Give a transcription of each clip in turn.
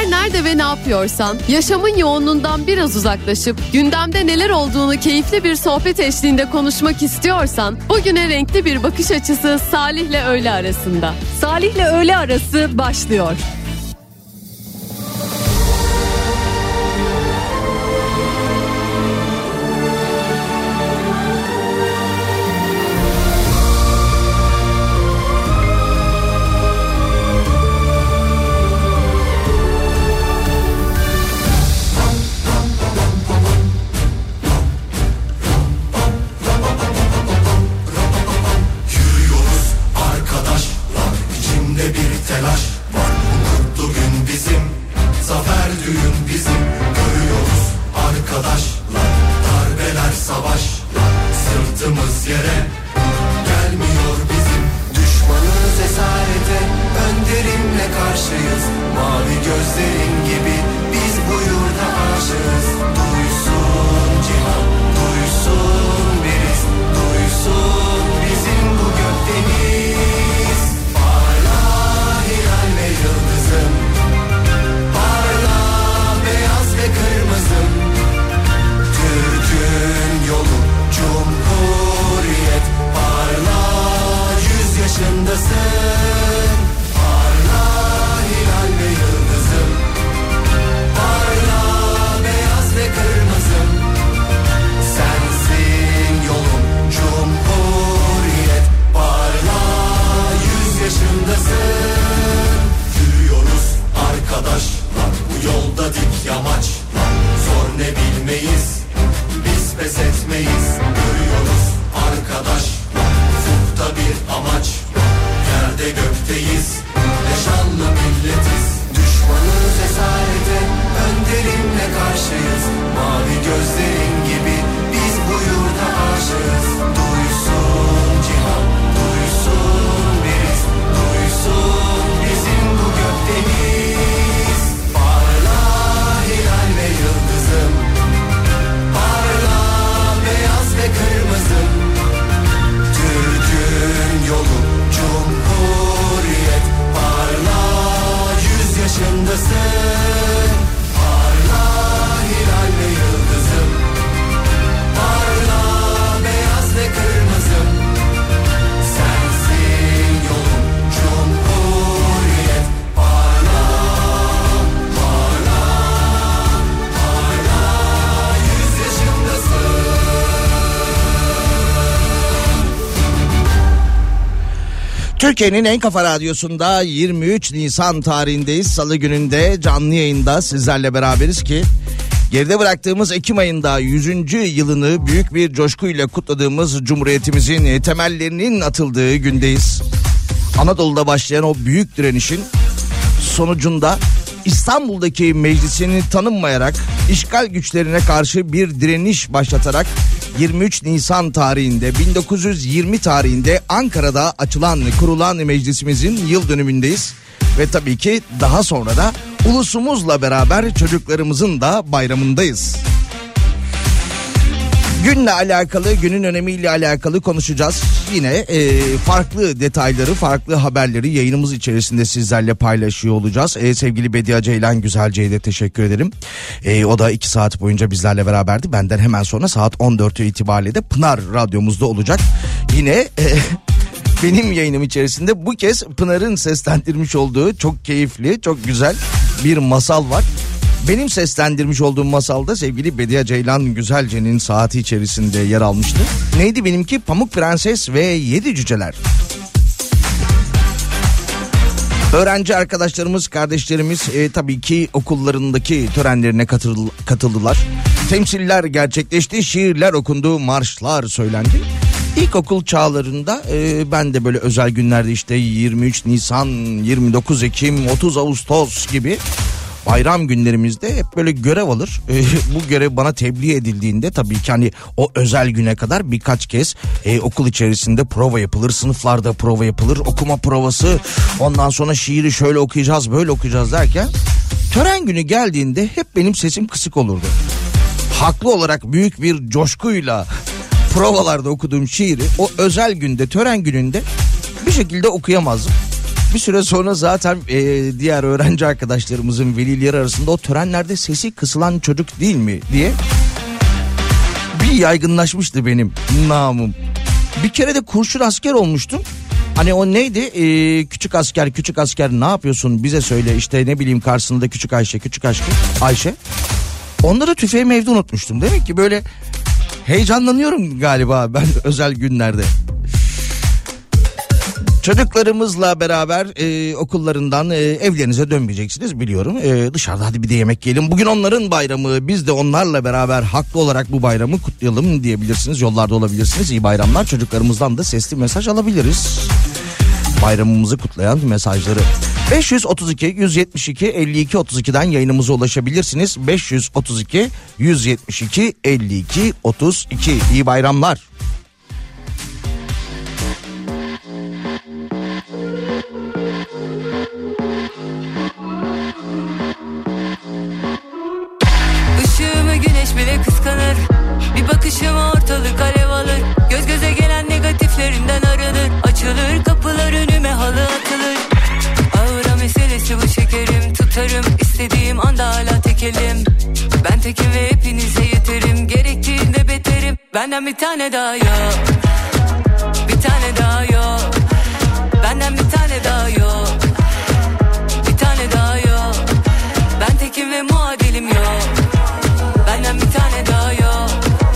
Her nerede ve ne yapıyorsan, yaşamın yoğunluğundan biraz uzaklaşıp gündemde neler olduğunu keyifli bir sohbet eşliğinde konuşmak istiyorsan, bugüne renkli bir bakış açısı Salih'le öğle arasında. Salih'le öğle arası başlıyor. Türkiye'nin en kafa radyosunda 23 Nisan tarihindeyiz. Salı gününde canlı yayında sizlerle beraberiz ki geride bıraktığımız Ekim ayında 100. yılını büyük bir coşkuyla kutladığımız Cumhuriyetimizin temellerinin atıldığı gündeyiz. Anadolu'da başlayan o büyük direnişin sonucunda İstanbul'daki meclisini tanınmayarak işgal güçlerine karşı bir direniş başlatarak 23 Nisan tarihinde 1920 tarihinde Ankara'da kurulan meclisimizin yıl dönümündeyiz. Ve tabii ki daha sonra da ulusumuzla beraber çocuklarımızın da bayramındayız. Günle alakalı, günün önemiyle alakalı konuşacağız. Yine farklı detayları, farklı haberleri yayınımız içerisinde sizlerle paylaşıyor olacağız. Sevgili Bediye Ceylan Güzelce'ye de teşekkür ederim. O da 2 saat boyunca bizlerle beraberdi. Benden hemen sonra saat 14'ü itibariyle de Pınar Radyomuzda olacak. Yine benim yayınım içerisinde bu kez Pınar'ın seslendirmiş olduğu çok keyifli, çok güzel bir masal var. Benim seslendirmiş olduğum masalda sevgili Bediye Ceylan Güzelce'nin saati içerisinde yer almıştı. Neydi benimki? Pamuk Prenses ve 7 Cüceler. Öğrenci arkadaşlarımız, kardeşlerimiz tabii ki okullarındaki törenlerine katıldılar. Temsiller gerçekleşti, şiirler okundu, marşlar söylendi. İlkokul çağlarında ben de böyle özel günlerde işte 23 Nisan, 29 Ekim, 30 Ağustos gibi bayram günlerimizde hep böyle görev alır. Bu görev bana tebliğ edildiğinde tabii ki hani o özel güne kadar birkaç kez okul içerisinde prova yapılır. Sınıflarda prova yapılır. Okuma provası. Ondan sonra şiiri şöyle okuyacağız, böyle okuyacağız derken tören günü geldiğinde hep benim sesim kısık olurdu. Haklı olarak büyük bir coşkuyla provalarda okuduğum şiiri o özel günde, tören gününde bir şekilde okuyamazdım. Bir süre sonra zaten diğer öğrenci arkadaşlarımızın velileri arasında o törenlerde sesi kısılan çocuk değil mi diye bir yaygınlaşmıştı benim namım. Bir kere de kurşun asker olmuştum. Hani o neydi? Küçük asker ne yapıyorsun bize söyle, işte ne bileyim karşısında küçük Ayşe. Onları tüfeğimi evde unutmuştum. Demek ki böyle heyecanlanıyorum galiba ben özel günlerde. Çocuklarımızla beraber okullarından evlerinize dönmeyeceksiniz biliyorum. Dışarıda hadi bir de yemek yiyelim. Bugün onların bayramı, biz de onlarla beraber haklı olarak bu bayramı kutlayalım diyebilirsiniz. Yollarda olabilirsiniz. İyi bayramlar. Çocuklarımızdan da sesli mesaj alabiliriz. Bayramımızı kutlayan mesajları. 532 172 52 32'den yayınımıza ulaşabilirsiniz. 532 172 52 32. İyi bayramlar. Işığımı güneş bile kıskanır. Bir bakışıma ortalık alev alır. Göz göze gelen negatiflerinden arınır. Açılır kapılar, önüme halı atılır. Aura meselesi bu şekerim. Tutarım istediğim anda hala tekelim. Ben tekim ve hepinize yeterim. Gerektiğinde beterim. Benden bir tane daha yok. Bir tane daha yok. Benden bir tane daha yok. Bir tane daha yok. Ben tekim ve muadilim yok. Benden bir tane daha yok.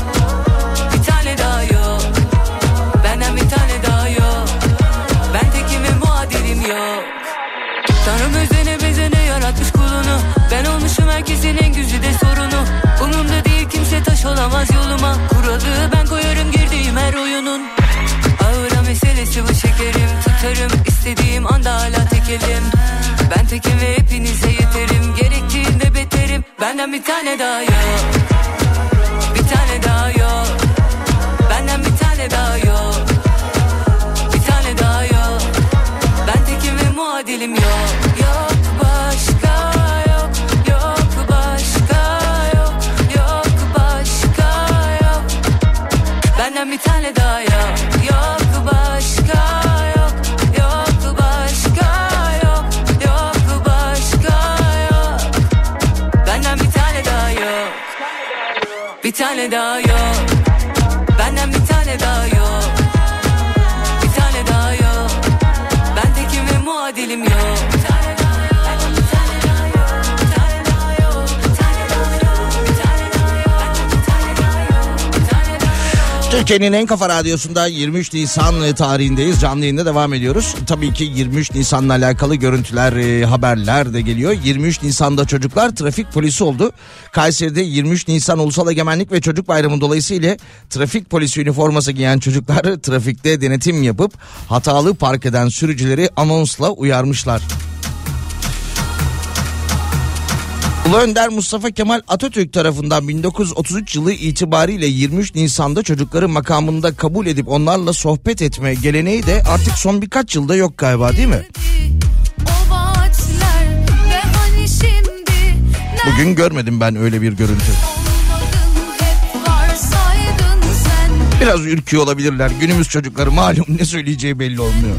Bir tane daha yok. Benden bir tane daha yok. Ben tekim ve muadilim yok. Tanrım özene bezene yaratmış kulunu. Ben olmuşum herkesin en güzide sorunu. Umurumda değil kimse taş olamaz yoluma. Kuralı ben koyarım girdiğim her oyunun. Aura meselesi bu şekerim. Tutarım istediğim anda hala tekelim. Ben tekim ve hepinize yeterim. Gerektiğinde beterim. Benden bir tane daha yok. Bir tane daha yok. Benden bir tane daha yok. Bir tane daha yok. Ben tekim ve muadilim yok. Yok başka yok. Yok başka yok. Yok başka yok. Benden bir tane daha yok. Yok başka yok. Yok başka yok. Yok başka yok. Benden bir tane daha yok. Bir tane daha yok. Benden bir tane daha yok. Bir tane daha yok. Ben tekim ve muadilim yok. Bir tane daha yok. Bir tane daha yok. Bir tane daha yok. Bir tane daha yok. Bir tane daha yok. Bir tane daha yok. Bir tane daha yok. Türkiye'nin en kafa radyosunda 23 Nisan tarihindeyiz. Canlı yayında devam ediyoruz. Tabii ki 23 Nisan'la alakalı görüntüler, haberler de geliyor. 23 Nisan'da çocuklar trafik polisi oldu. Kayseri'de 23 Nisan Ulusal Egemenlik ve Çocuk Bayramı dolayısıyla trafik polisi üniforması giyen çocuklar trafikte denetim yapıp hatalı park eden sürücüleri anonsla uyarmışlar. Ulu Önder Mustafa Kemal Atatürk tarafından 1933 yılı itibariyle 23 Nisan'da çocukları makamında kabul edip onlarla sohbet etme geleneği de artık son birkaç yılda yok galiba, değil mi? Bugün görmedim ben öyle bir görüntü. Biraz ürküyor olabilirler. Günümüz çocukları malum ne söyleyeceği belli olmuyor.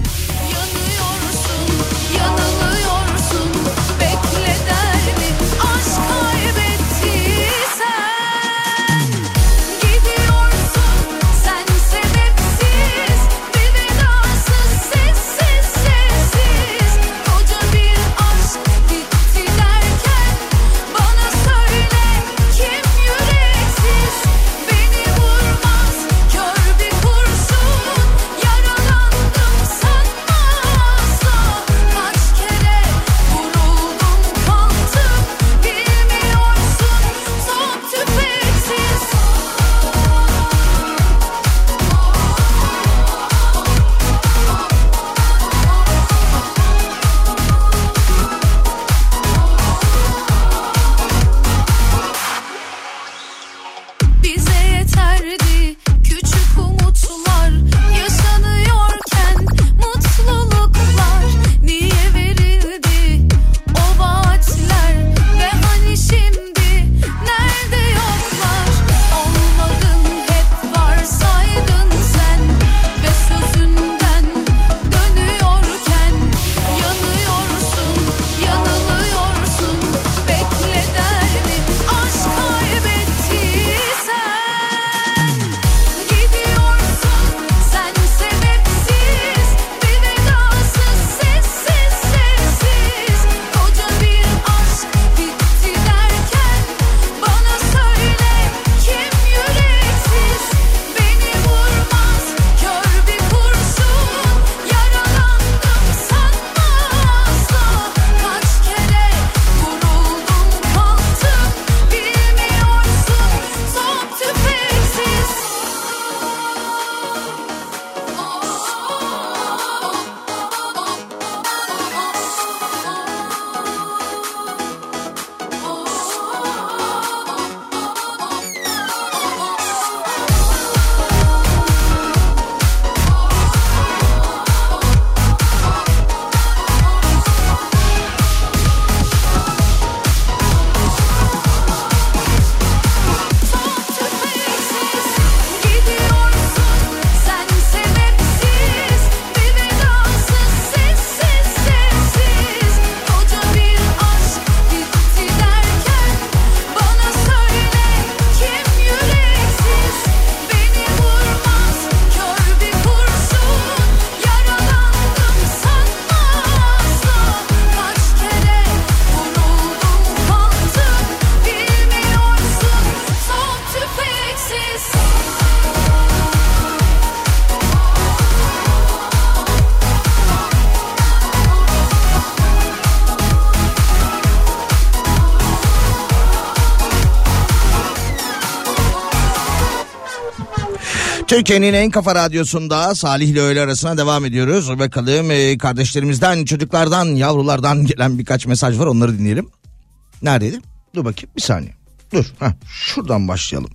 Türkiye'nin en kafa radyosunda Salih ile öğle arasına devam ediyoruz. Bakalım kardeşlerimizden, çocuklardan, yavrulardan gelen birkaç mesaj var, onları dinleyelim. Neredeydi? Dur bakayım bir saniye. Dur. Şuradan başlayalım.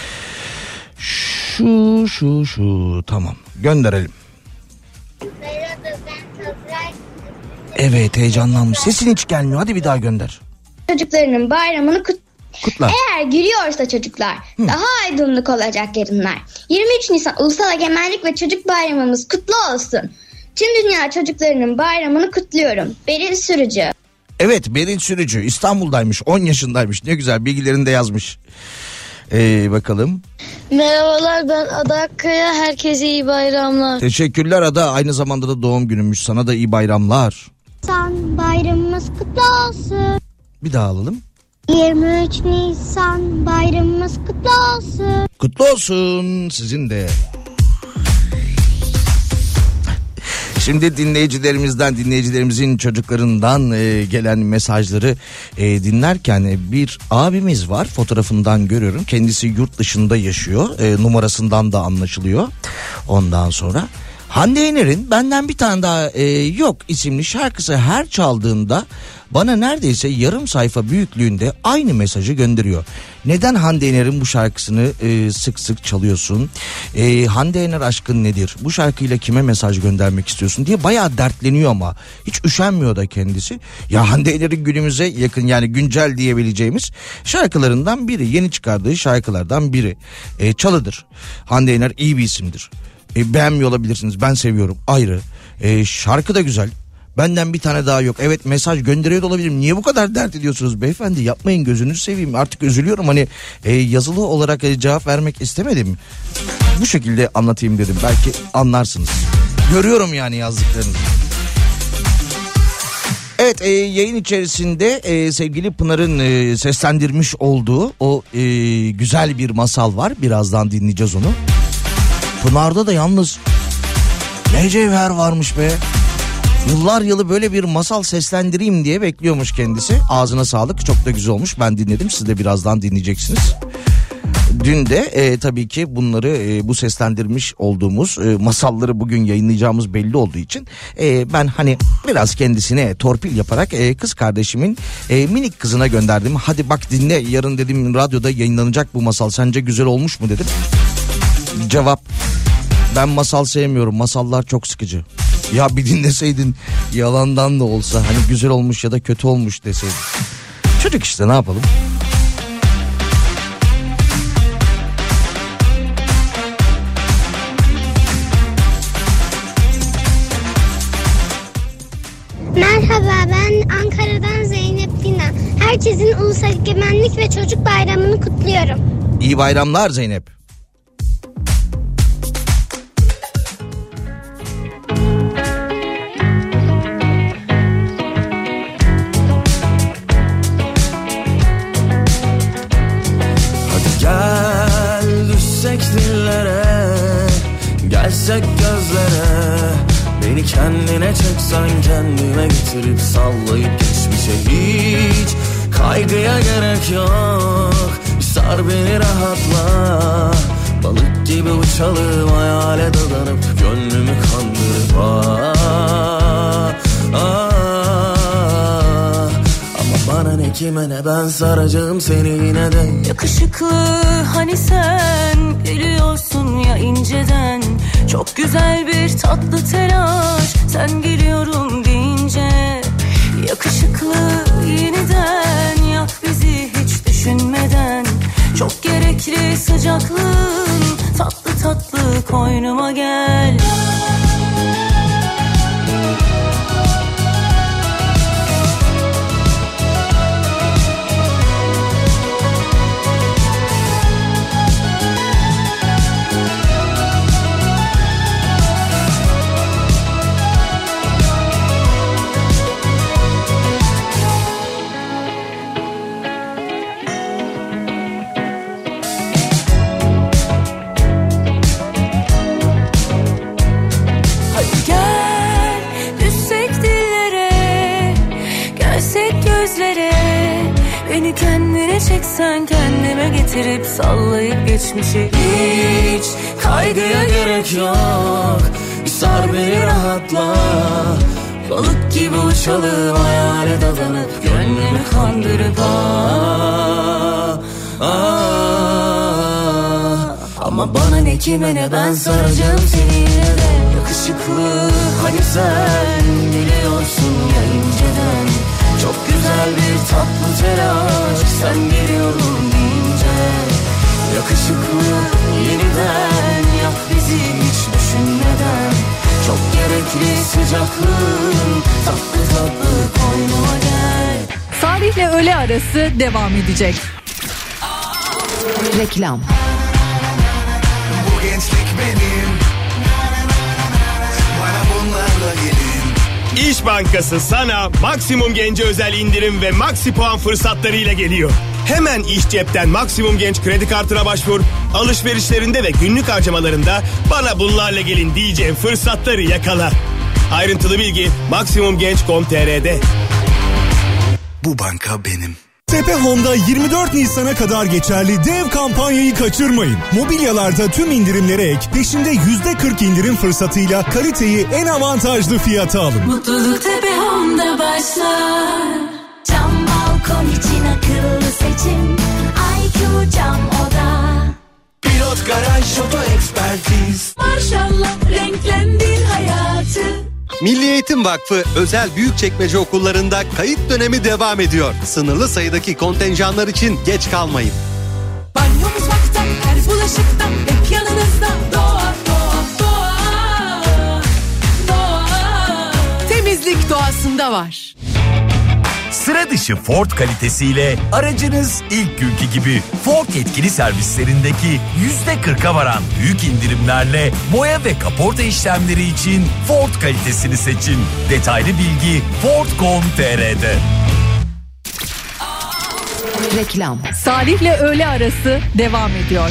Şu tamam, gönderelim. Evet, heyecanlanmış. Sesin hiç gelmiyor. Hadi bir daha gönder. Çocuklarının bayramını kutlar. Eğer gülüyorsa çocuklar daha aydınlık olacak yarınlar. 23 Nisan Ulusal Egemenlik ve Çocuk Bayramımız kutlu olsun. Tüm dünya çocuklarının bayramını kutluyorum. Beril Sürücü. Evet, Beril Sürücü İstanbul'daymış, 10 yaşındaymış. Ne güzel, bilgilerini de yazmış. Bakalım. Merhabalar, ben Ada Akkaya. Herkese iyi bayramlar. Teşekkürler Ada. Aynı zamanda da doğum günümüz. Sana da iyi bayramlar. Nisan bayramımız kutlu olsun. Bir daha alalım. 23 Nisan bayramımız kutlu olsun. Kutlu olsun sizin de. Şimdi dinleyicilerimizin çocuklarından gelen mesajları dinlerken bir abimiz var, fotoğrafından görüyorum. Kendisi yurt dışında yaşıyor, numarasından da anlaşılıyor. Ondan sonra Hande Yener'in Benden Bir Tane Daha Yok isimli şarkısı her çaldığında bana neredeyse yarım sayfa büyüklüğünde aynı mesajı gönderiyor. Neden Hande Yener'in bu şarkısını sık sık çalıyorsun? Hande Yener aşkın nedir? Bu şarkıyla kime mesaj göndermek istiyorsun diye bayağı dertleniyor ama hiç üşenmiyor da kendisi. Ya Hande Yener'in günümüze yakın, yani güncel diyebileceğimiz şarkılarından biri, yeni çıkardığı şarkılardan biri. Çalıdır. Hande Yener iyi bir isimdir. Beğenmiyor olabilirsiniz, ben seviyorum, ayrı. Şarkı da güzel. Benden bir tane daha yok. Evet, mesaj gönderiyor da olabilirim. Niye bu kadar dert ediyorsunuz beyefendi? Yapmayın, gözünüzü seveyim. Artık üzülüyorum, hani yazılı olarak cevap vermek istemedim. Bu şekilde anlatayım dedim. Belki anlarsınız. Görüyorum yani yazdıklarınızı. Evet, yayın içerisinde sevgili Pınar'ın seslendirmiş olduğu o güzel bir masal var. Birazdan dinleyeceğiz onu. Pınar'da da yalnız ne cevher varmış be. Yıllar yılı böyle bir masal seslendireyim diye bekliyormuş kendisi. Ağzına sağlık, çok da güzel olmuş. Ben dinledim, siz de birazdan dinleyeceksiniz. Dün de tabii ki bunları bu seslendirmiş olduğumuz masalları bugün yayınlayacağımız belli olduğu için ben hani biraz kendisine torpil yaparak kız kardeşimin minik kızına gönderdim. Hadi bak dinle, yarın dedim radyoda yayınlanacak bu masal, sence güzel olmuş mu dedim. Cevap: ben masal sevmiyorum, masallar çok sıkıcı. Ya bir dinleseydin, yalandan da olsa, hani güzel olmuş ya da kötü olmuş deseydin. Çocuk işte, ne yapalım. Merhaba, ben Ankara'dan Zeynep Dina. Herkesin Ulusal Egemenlik ve Çocuk Bayramını kutluyorum. İyi bayramlar Zeynep. Gelsek gözlere, beni kendine çeksen, kendime getirip sallayıp geçmişe hiç kaygıya gerek yok. Sar beni rahatla, balık gibi uçalım, hayale dadanıp gönlümü kandırıp ama bana ne, kime ne, ben saracağım seni yine de. Yakışıklı hani sen gülüyorsun ya inceden, çok güzel bir tatlı telaş sen geliyorum deyince. Yakışıklı yeniden yak bizi hiç düşünmeden, çok gerekli sıcaklığın, tatlı tatlı koynuma gel. Beni kendine çeksen kendime getirip sallayıp geçmişi. Hiç kaygıya gerek yok, bir sar beni rahatla. Balık gibi uçalım, hayale dadanıp gönlümü kandırıp Ama bana ne kime ne, ben saracağım seni yine de. Yakışıklı hani sen biliyorsun ya inceden. Çok güzel bir tatlı telaş, sen geliyorum deyince. Yakışıklı yeniden yak bizi hiç düşünmeden. Çok gerekli sıcaklığın, tatlı tatlı koynuma gel. Salih'le öğle arası devam edecek. Reklam. Bu gençlik benim, bana bunlarla gelin. İş Bankası sana maksimum gence özel indirim ve maksi puan fırsatlarıyla geliyor. Hemen İş Cep'ten maksimum genç kredi kartına başvur. Alışverişlerinde ve günlük harcamalarında bana bunlarla gelin diyeceğim fırsatları yakala. Ayrıntılı bilgi maksimumgenç.com.tr'de. Bu banka benim. Tepe Honda 24 Nisan'a kadar geçerli dev kampanyayı kaçırmayın. Mobilyalarda tüm indirimlere ek, peşinde %40 indirim fırsatıyla kaliteyi en avantajlı fiyata alın. Mutluluk Tepe Honda başlar. Cam balkon için akıllı seçim, IQ Cam Oda. Pilot Garaj Oto Ekspertiz. Maşallah renklendin hayatı. Milli Eğitim Vakfı özel büyükçekmece okullarında kayıt dönemi devam ediyor. Sınırlı sayıdaki kontenjanlar için geç kalmayın. Banyo mutfaktan, her bulaşıktan, hep yanınızda doğa, doğa, doğa, doğa. Temizlik doğasında var. Sıra dışı Ford kalitesiyle aracınız ilk günkü gibi Ford yetkili servislerindeki %40'a varan büyük indirimlerle boya ve kaporta işlemleri için Ford kalitesini seçin. Detaylı bilgi Ford.com.tr'de. Reklam. Salih'le öğle arası devam ediyor.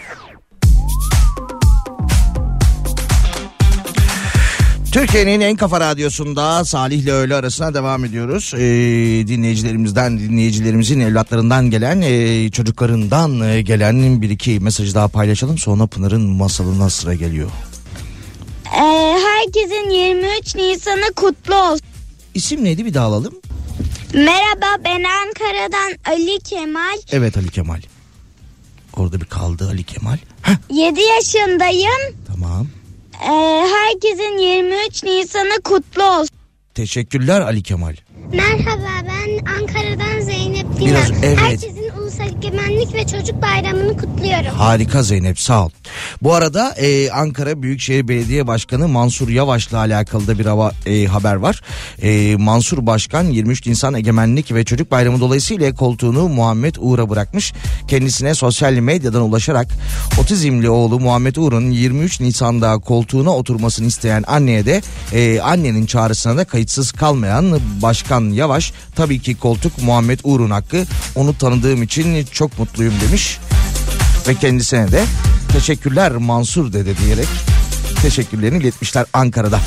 Türkiye'nin en kafa radyosunda Salih'le öğle arasına devam ediyoruz. Dinleyicilerimizin evlatlarından gelen, çocuklarından gelen bir iki mesajı daha paylaşalım. Sonra Pınar'ın masalına sıra geliyor. Herkesin 23 Nisan'ı kutlu olsun. İsim neydi, bir daha alalım. Merhaba, ben Ankara'dan Ali Kemal. Evet, Ali Kemal. Orada bir kaldı Ali Kemal. 7 yaşındayım. Tamam. Herkesin 23 Nisan'ı kutlu olsun. Teşekkürler Ali Kemal. Merhaba, ben Ankara'dan Zeynep Dina. Evet. Herkesin Ulusal Egemenlik ve Çocuk Bayramı'nı kutluyorum. Harika Zeynep, sağ ol. Bu arada Ankara Büyükşehir Belediye Başkanı Mansur Yavaş'la alakalı da bir haber var. Mansur Başkan 23 Nisan Egemenlik ve Çocuk Bayramı dolayısıyla koltuğunu Muhammed Uğur'a bırakmış. Kendisine sosyal medyadan ulaşarak otizmli oğlu Muhammed Uğur'un 23 Nisan'da koltuğuna oturmasını isteyen anneye de annenin çağrısına da kayıtsız kalmayan Başkan Yavaş, tabii ki koltuk Muhammed Uğur'un hakkı, onu tanıdığım için çok mutluyum demiş ve kendisine de teşekkürler Mansur dede diyerek teşekkürlerini iletmişler Ankara'da.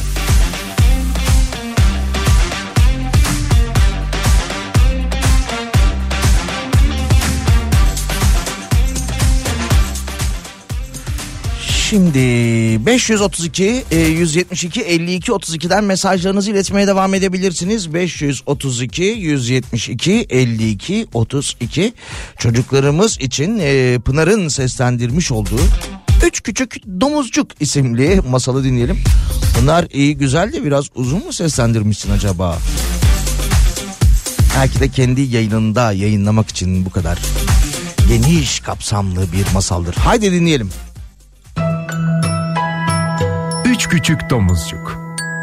Şimdi 532 172 52 32'den mesajlarınızı iletmeye devam edebilirsiniz. 532 172 52 32 çocuklarımız için Pınar'ın seslendirmiş olduğu Üç Küçük Domuzcuk isimli masalı dinleyelim. Pınar, iyi güzel de biraz uzun mu seslendirmişsin acaba? Belki de kendi yayınında yayınlamak için bu kadar geniş kapsamlı bir masaldır. Haydi dinleyelim. Üç Küçük Domuzcuk.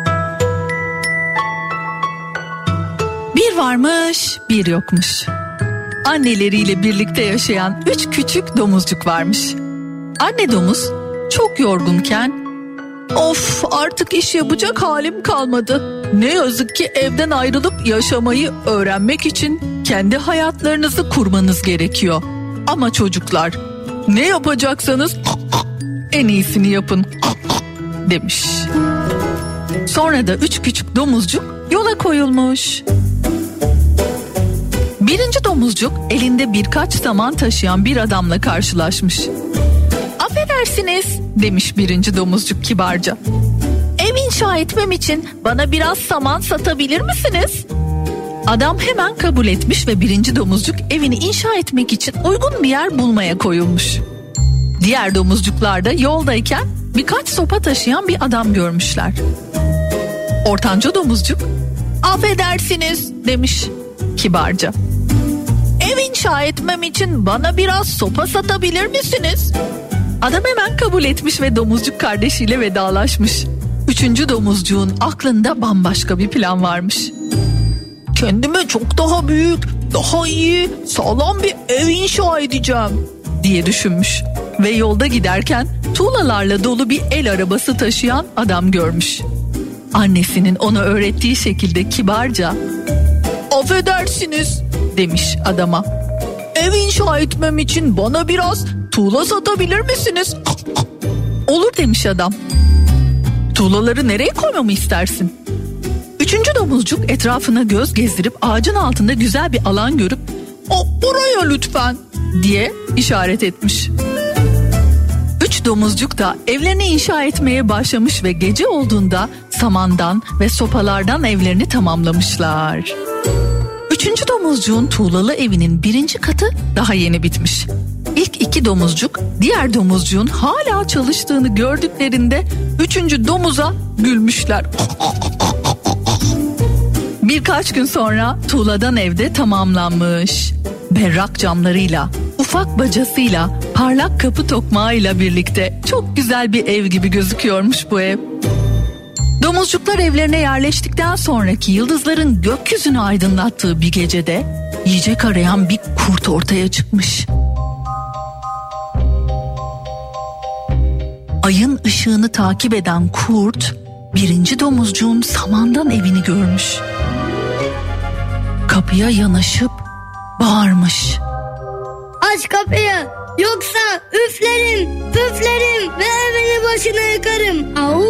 Bir varmış, bir yokmuş. Anneleriyle birlikte yaşayan 3 küçük domuzcuk varmış. Anne domuz çok yorgunken, "Of, artık iş yapacak halim kalmadı. Ne yazık ki evden ayrılıp yaşamayı öğrenmek için kendi hayatlarınızı kurmanız gerekiyor. Ama çocuklar, ne yapacaksanız en iyisini yapın," demiş. Sonra da 3 küçük domuzcuk yola koyulmuş. Birinci domuzcuk elinde birkaç saman taşıyan bir adamla karşılaşmış. "Affedersiniz," demiş birinci domuzcuk kibarca. "Ev inşa etmem için bana biraz saman satabilir misiniz?" Adam hemen kabul etmiş ve birinci domuzcuk evini inşa etmek için uygun bir yer bulmaya koyulmuş. Diğer domuzcuklar da yoldayken birkaç sopa taşıyan bir adam görmüşler. Ortanca domuzcuk, "Affedersiniz," demiş kibarca. "Ev inşa etmem için bana biraz sopa satabilir misiniz?" Adam hemen kabul etmiş ve domuzcuk kardeşiyle vedalaşmış. Üçüncü domuzcuğun aklında bambaşka bir plan varmış. "Kendime çok daha büyük, daha iyi, sağlam bir ev inşa edeceğim," diye düşünmüş. Ve yolda giderken tuğlalarla dolu bir el arabası taşıyan adam görmüş. Annesinin ona öğrettiği şekilde kibarca, "Affedersiniz," demiş adama. "Ev inşa etmem için bana biraz tuğla satabilir misiniz?" "Olur," demiş adam. "Tuğlaları nereye koymamı istersin?" Üçüncü domuzcuk etrafına göz gezdirip ağacın altında güzel bir alan görüp "Buraya lütfen," diye işaret etmiş. Üç domuzcuk da evlerini inşa etmeye başlamış ve gece olduğunda samandan ve sopalardan evlerini tamamlamışlar. Üçüncü domuzcuğun tuğlalı evinin birinci katı daha yeni bitmiş. İlk iki domuzcuk diğer domuzcuğun hala çalıştığını gördüklerinde üçüncü domuza gülmüşler. Birkaç gün sonra tuğladan evde tamamlanmış. Berrak camlarıyla, ufak bacasıyla, parlak kapı tokmağıyla birlikte çok güzel bir ev gibi gözüküyormuş bu ev. Domuzcuklar evlerine yerleştikten sonraki yıldızların gökyüzünü aydınlattığı bir gecede yiyecek arayan bir kurt ortaya çıkmış. Ayın ışığını takip eden kurt birinci domuzcuğun samandan evini görmüş. Kapıya yanaşıp bağırmış. "Aç kapıyı, yoksa üflerim, püflerim ve evini başına yıkarım." Au!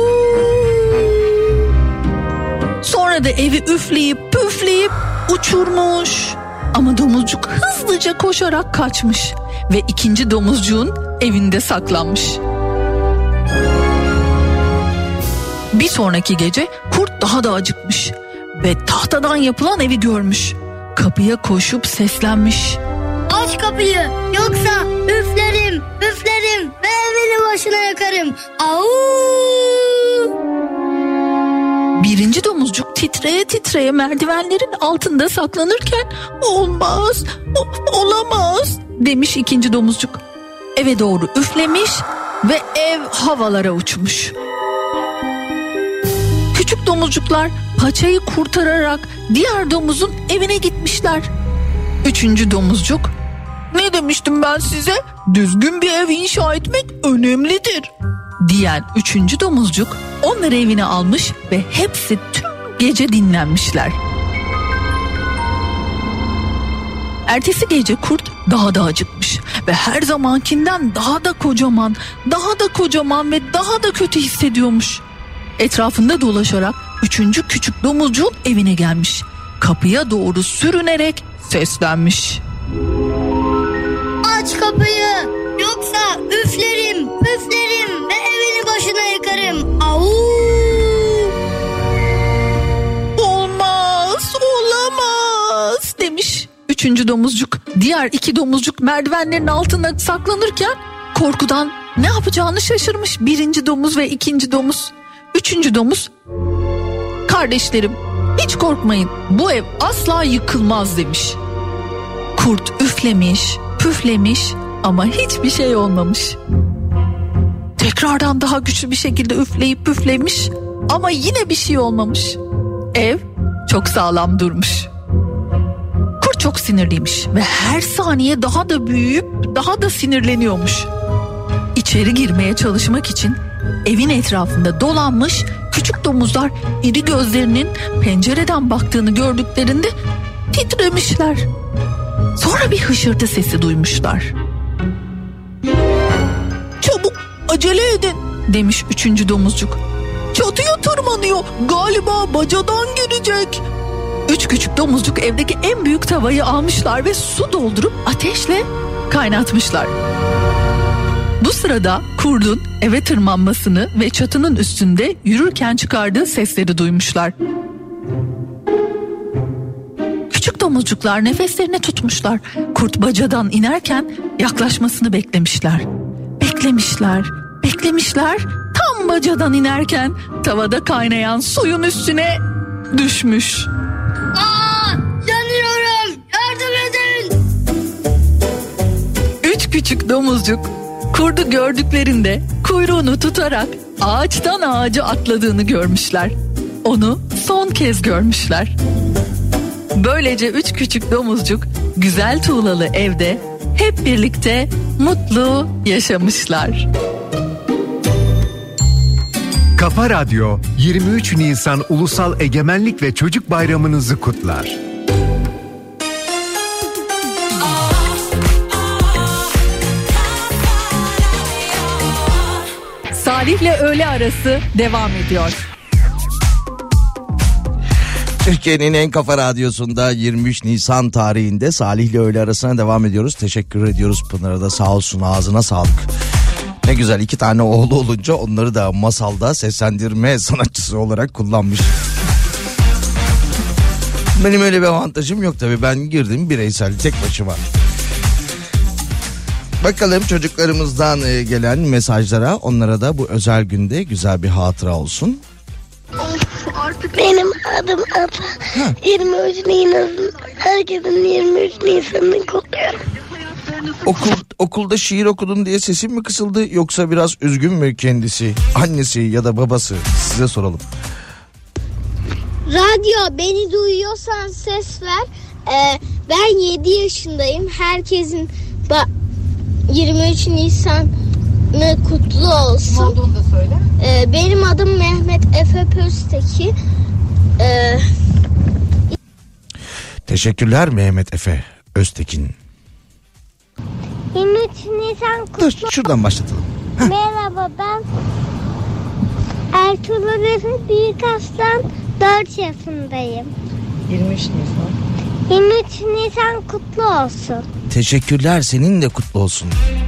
Sonra da evi üfleyip püfleyip uçurmuş. Ama domuzcuk hızlıca koşarak kaçmış ve ikinci domuzcuğun evinde saklanmış. Bir sonraki gece kurt daha da acıkmış ve tahtadan yapılan evi görmüş. Kapıya koşup seslenmiş. "Aç kapıyı, yoksa üflerim, üflerim ve evini başına yakarım." Au! Birinci domuzcuk titreye titreye merdivenlerin altında saklanırken "Olmaz, olamaz," demiş ikinci domuzcuk. Eve doğru üflemiş ve ev havalara uçmuş. Küçük domuzcuklar paçayı kurtararak diğer domuzun evine gitmişler. Üçüncü domuzcuk, "Ne demiştim ben size? Düzgün bir ev inşa etmek önemlidir," diyen üçüncü domuzcuk onları evine almış ve hepsi tüm gece dinlenmişler. Ertesi gece kurt daha da acıkmış ve her zamankinden daha da kocaman ve daha da kötü hissediyormuş. Etrafında dolaşarak üçüncü küçük domuzcuğun evine gelmiş. Kapıya doğru sürünerek seslenmiş. "Aç kapıyı, yoksa üflerim, püflerim ve evini başına yıkarım." Au! "Olmaz, olamaz," demiş üçüncü domuzcuk. Diğer iki domuzcuk merdivenlerin altına saklanırken korkudan ne yapacağını şaşırmış birinci domuz ve ikinci domuz. Üçüncü domuz, "Kardeşlerim, hiç korkmayın, bu ev asla yıkılmaz," demiş. Kurt üflemiş, püflemiş ama hiçbir şey olmamış. Tekrardan daha güçlü bir şekilde üfleyip püflemiş ama yine bir şey olmamış. Ev çok sağlam durmuş. Kurt çok sinirliymiş ve her saniye daha da büyüyüp daha da sinirleniyormuş. İçeri girmeye çalışmak için evin etrafında dolanmış küçük domuzlar iri gözlerinin pencereden baktığını gördüklerinde titremişler. Sonra bir hışırtı sesi duymuşlar. "Çabuk, acele edin," demiş üçüncü domuzcuk. "Çatıya tırmanıyor, galiba bacadan girecek." Üç küçük domuzcuk evdeki en büyük tavayı almışlar ve su doldurup ateşle kaynatmışlar. Bu sırada kurdun eve tırmanmasını ve çatının üstünde yürürken çıkardığı sesleri duymuşlar. Küçük domuzcuklar nefeslerini tutmuşlar. Kurt bacadan inerken yaklaşmasını beklemişler. Beklemişler. Tam bacadan inerken tavada kaynayan suyun üstüne düşmüş. Yanıyorum, yardım edin. Üç küçük domuzcuk kurdu gördüklerinde kuyruğunu tutarak ağaçtan ağaca atladığını görmüşler. Onu son kez görmüşler. Böylece üç küçük domuzcuk güzel tuğlalı evde hep birlikte mutlu yaşamışlar. Kafa Radyo 23 Nisan Ulusal Egemenlik ve Çocuk Bayramınızı kutlar. Salih'le öğle arası devam ediyor. Türkiye'nin en kafa radyosunda 23 Nisan tarihinde Salih'le öğle arasına devam ediyoruz. Teşekkür ediyoruz Pınar'a da, sağ olsun, ağzına sağlık. Ne güzel, 2 tane oğlu olunca onları da masalda seslendirme sanatçısı olarak kullanmış. Benim öyle bir avantajım yok tabii, ben girdim bireysel tek başıma. Bakalım çocuklarımızdan gelen mesajlara, onlara da bu özel günde güzel bir hatıra olsun. Benim adım Ata. 23 Nisan. Herkesin 23 Nisan'ını kutluyorum. Okulda şiir okudun diye sesim mi kısıldı, yoksa biraz üzgün mü kendisi, annesi ya da babası? Size soralım. Radyo, beni duyuyorsan ses ver. Ben 7 yaşındayım. Herkesin 23 Nisan'ı kutlu olsun. Ne olduğunu da söyle. Benim adım Mehmet Efe Pözteki. Teşekkürler Mehmet Efe Öztekin. 23 Nisan kutlu. Dur, şuradan başlatalım. Merhaba, ben Ertuğrul Efe Büyükaslan, 4 yaşındayım. 23 Nisan. 23 Nisan kutlu olsun. Teşekkürler, senin de kutlu olsun.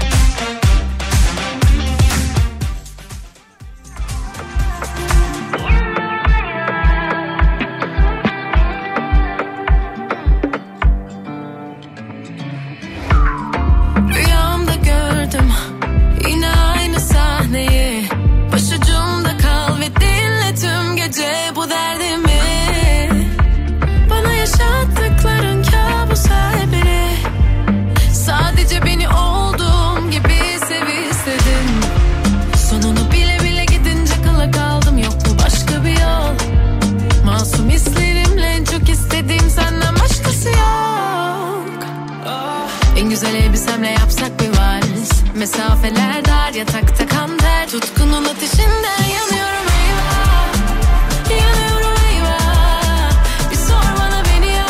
Rüyamda gördüm yine aynı sahneyi. Başucumda kal ve dinle tüm gece bu derdimi. Bana yaşattıkların kabus her biri. Sadece beni olduğum gibi sev istedim. Sonunu bile bile gidince kala kaldım, yoktu başka bir yol. Masum hislerimle en çok istediğim senden başkası yok. En güzel elbisemle yapsak bir vals. Mesafeler dar, yatakta kan ter. Tutkunun ateşinden yanıyorum eyvah. Yanıyorum eyvah. Bir sor bana beni ya.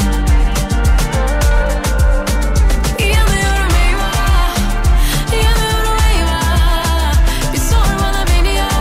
Yanıyorum eyvah. Yanıyorum eyvah. Bir sor bana beni ya.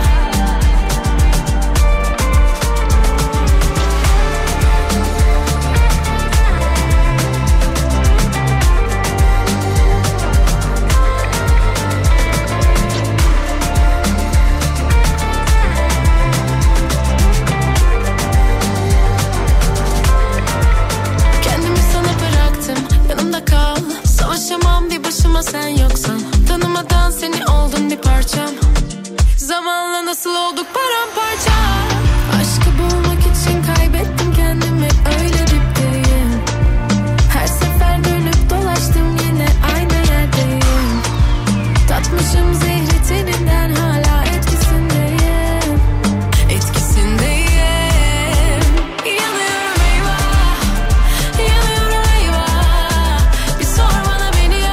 Kendimi sana bıraktım, yanımda kal. Savaşamam bir başıma sen yoksan. Tanımadan seni oldun bir parçam. Zamanla nasıl olduk paramparça. Aşkı bulmak için kaybettim kendimi, öyle dipteyim. Her sefer dönüp dolaştım, yine aynı yerdeyim. Tatmışım zehri teninden, hala etkisindeyim. Etkisindeyim. Yanıyorum eyvah. Yanıyorum eyvah. Bir sor bana beni ya.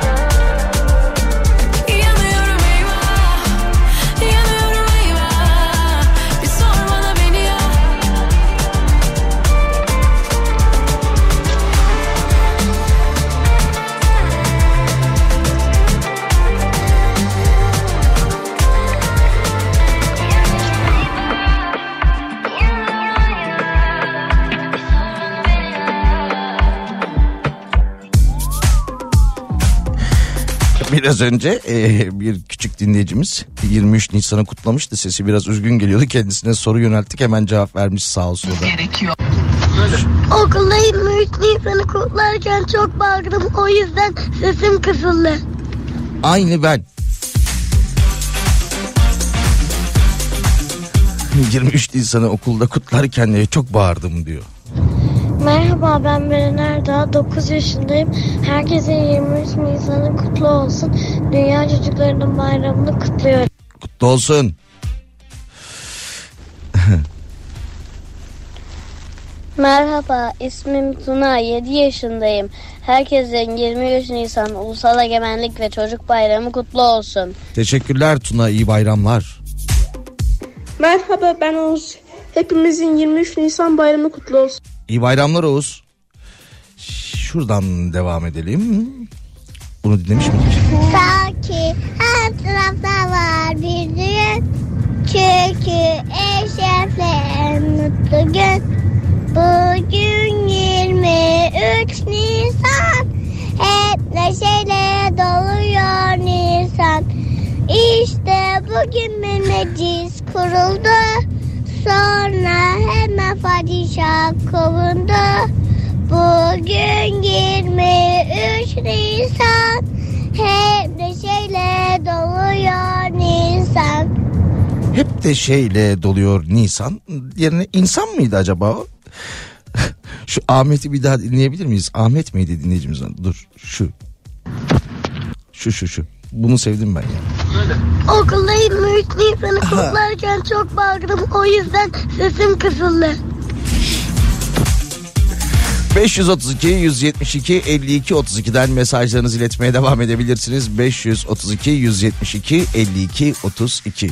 Yanıyorum eyvah. Yanıyorum eyvah. Biraz önce bir küçük dinleyicimiz 23 Nisan'ı kutlamıştı. Sesi biraz üzgün geliyordu. Kendisine soru yönelttik. Hemen cevap vermiş sağ olsun. Gerekiyor. Okulda 23 Nisan'ı kutlarken çok bağırdım. O yüzden sesim kısıldı. Aynı ben. 23 Nisan'ı okulda kutlarken çok bağırdım diyor. Merhaba, ben Beren Erdağ, 9 yaşındayım. Herkesin 23 Nisan'ı kutlu olsun. Dünya Çocuklarının Bayramı'nı kutluyorum. Kutlu olsun. Merhaba, ismim Tuna, 7 yaşındayım. Herkesin 23 Nisan Ulusal Egemenlik ve Çocuk Bayramı kutlu olsun. Teşekkürler Tuna, iyi bayramlar. Merhaba, ben Oğuz. Hepimizin 23 Nisan bayramı kutlu olsun. İyi bayramlar Oğuz. Şuradan devam edelim. Bunu dinlemiş miydik? Sanki her tarafta var bir düğün. Çünkü eşrefle en mutlu gün. Bugün 23 Nisan. Hep neşeyle doluyor Nisan. İşte bugün bir meclis kuruldu. Sonra hemen padişah kovuldu. Bugün 23 Nisan. Hep neşeyle doluyor Nisan. Hep de şeyle doluyor Nisan. Yerine insan mıydı acaba o? Şu Ahmet'i bir daha dinleyebilir miyiz? Ahmet miydi dinleyicimiz? Dur şu. Bunu sevdim ben ya. Okulda 23 Nisan'ı kutlarken çok bağırdım. O yüzden sesim kısıldı. 532 172 52 32'den mesajlarınızı iletmeye devam edebilirsiniz. 532 172 52 32.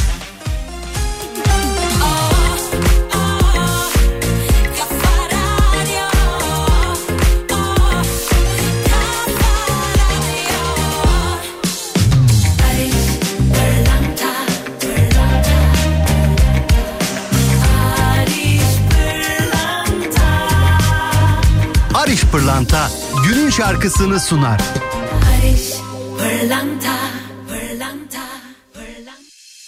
Barış Pırlanta günün şarkısını sunar. Barış Pırlanta, Pırlanta, Pırlanta.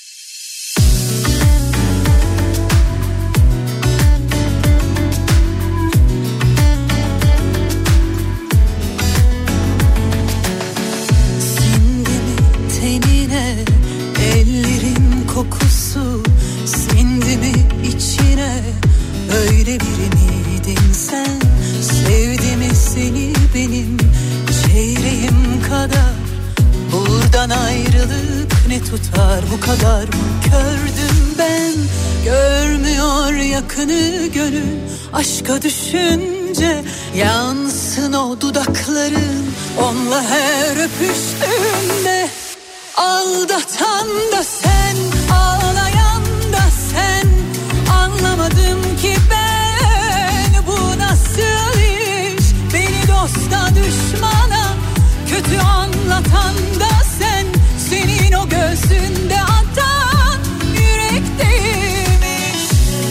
Sindi mi tenine ellerin kokusu, sindi mi içine öyle biri miydin sen? Sevdi mi seni benim çeyreğim kadar? Buradan ayrılık ne tutar, bu kadar mı kördüm ben? Görmüyor yakını gönül aşka düşünce. Yansın o dudakların onunla her öpüştüğünde. Aldatan da sen, ağlayan da sen. Anlamadım ki ben bu nasıl iş? Beni dosta düşmana kötü anlatan da sen. Senin o göğsünde atan yürekteymiş.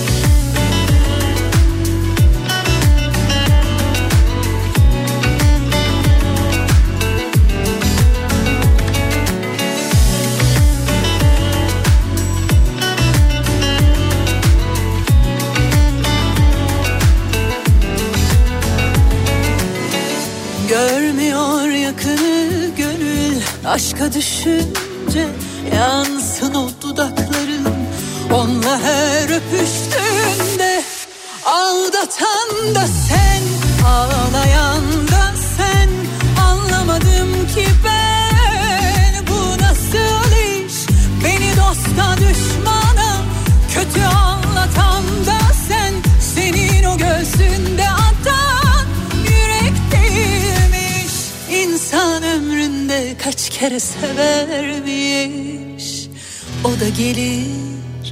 Görmüyor yakını gönül aşka düşünce. Yansın o dudakların onunla her öpüştüğünde. Aldatan da sen, ağlayan da sen. Anlamadım ki ben bu nasıl iş? Beni dosta düşmana kötü anlatan da sen. Senin o göğsünde atan yürekteymiş. İnsan ömründe kaç kere severmiş, o da gelir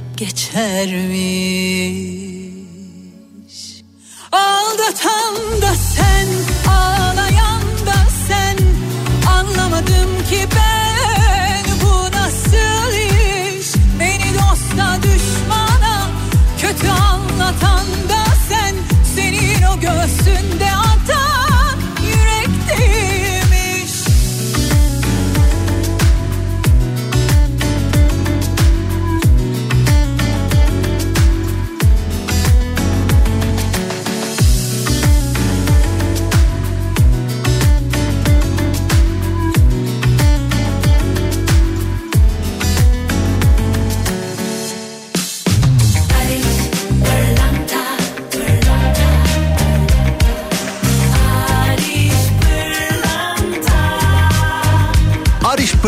geçermiş. Aldatan da sen, ağlayan da sen. Anlamadım ki ben bu nasıl iş? Beni dosta düşmana kötü anlatan da sen. Senin o göğsünde atan yürekteymiş.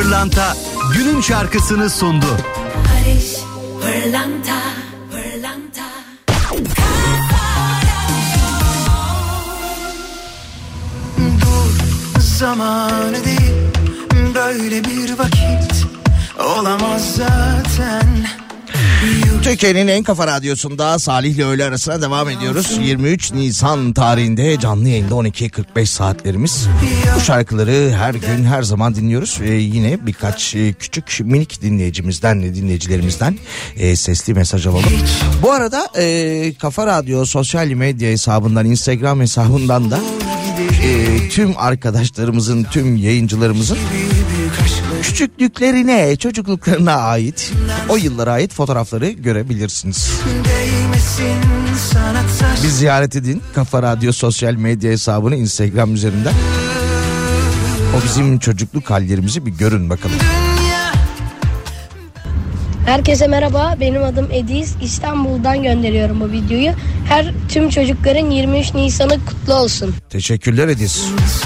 Pırlanta günün şarkısını sundu. Barış Pırlanta, Pırlanta. Dur, zamanı değil, böyle bir vakit olamaz zaten. Türkiye'nin en kafa radyosunda Salih ile öğle arasına devam ediyoruz. 23 Nisan tarihinde canlı yayında 12.45 saatlerimiz. Bu şarkıları her gün her zaman dinliyoruz. Yine birkaç küçük minik dinleyicilerimizden sesli mesaj alalım. Bu arada Kafa Radyo sosyal medya hesabından, Instagram hesabından da tüm arkadaşlarımızın, tüm yayıncılarımızın küçüklüklerine, çocukluklarına ait, o yıllara ait fotoğrafları görebilirsiniz. Bir ziyaret edin Kafa Radyo sosyal medya hesabını Instagram üzerinden. O bizim çocukluk hallerimizi bir görün bakalım. Herkese merhaba, benim adım Ediz. İstanbul'dan gönderiyorum bu videoyu. Tüm çocukların 23 Nisan'ı kutlu olsun. Teşekkürler Ediz.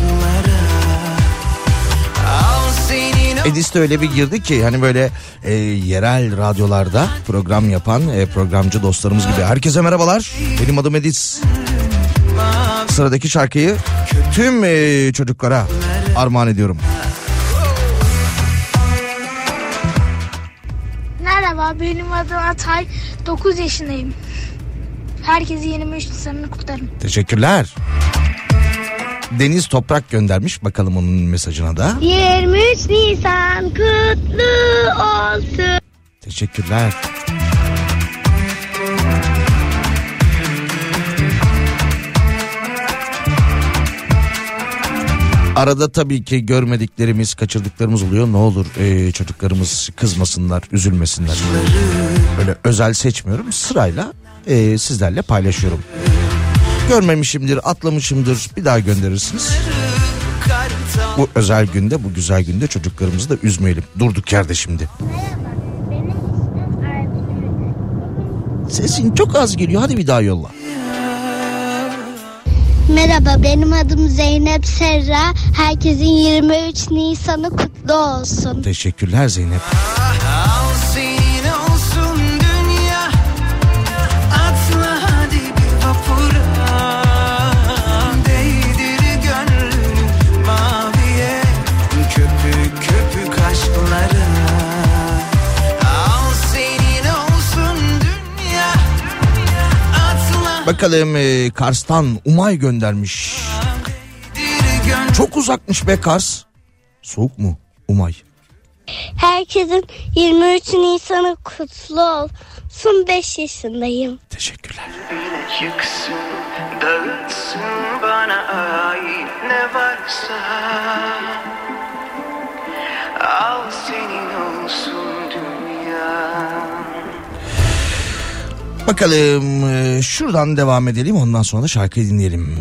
Edis de öyle bir girdi ki hani böyle yerel radyolarda program yapan programcı dostlarımız gibi. Herkese merhabalar, benim adım Edis. Sıradaki şarkıyı tüm çocuklara armağan ediyorum. Merhaba, benim adım Atay. 9 yaşındayım. Herkese 23 Nisan'ını kutlarım. Teşekkürler. Deniz Toprak göndermiş. Bakalım onun mesajına da. 23 Nisan kutlu olsun. Teşekkürler. Arada tabii ki görmediklerimiz, kaçırdıklarımız oluyor. Ne olur çocuklarımız kızmasınlar, üzülmesinler. Böyle özel seçmiyorum. Sırayla sizlerle paylaşıyorum. Görmemişimdir, atlamışımdır, bir daha gönderirsiniz. Bu özel günde, bu güzel günde çocuklarımızı da üzmeyelim. Durduk yerde şimdi. Sesin çok az geliyor, hadi bir daha yolla. Merhaba, benim adım Zeynep Serra. Herkesin 23 Nisan'ı kutlu olsun. Teşekkürler Zeynep. Bakalım Kars'tan Umay göndermiş. Çok uzakmış be Kars. Soğuk mu Umay? Herkesin 23 Nisan'ı kutlu olsun. 5 yaşındayım. Teşekkürler. Yıksın, dağıtsın bana ait ne varsa. Al senin olsun dünya. Bakalım şuradan devam edelim, ondan sonra da şarkıyı dinleyelim.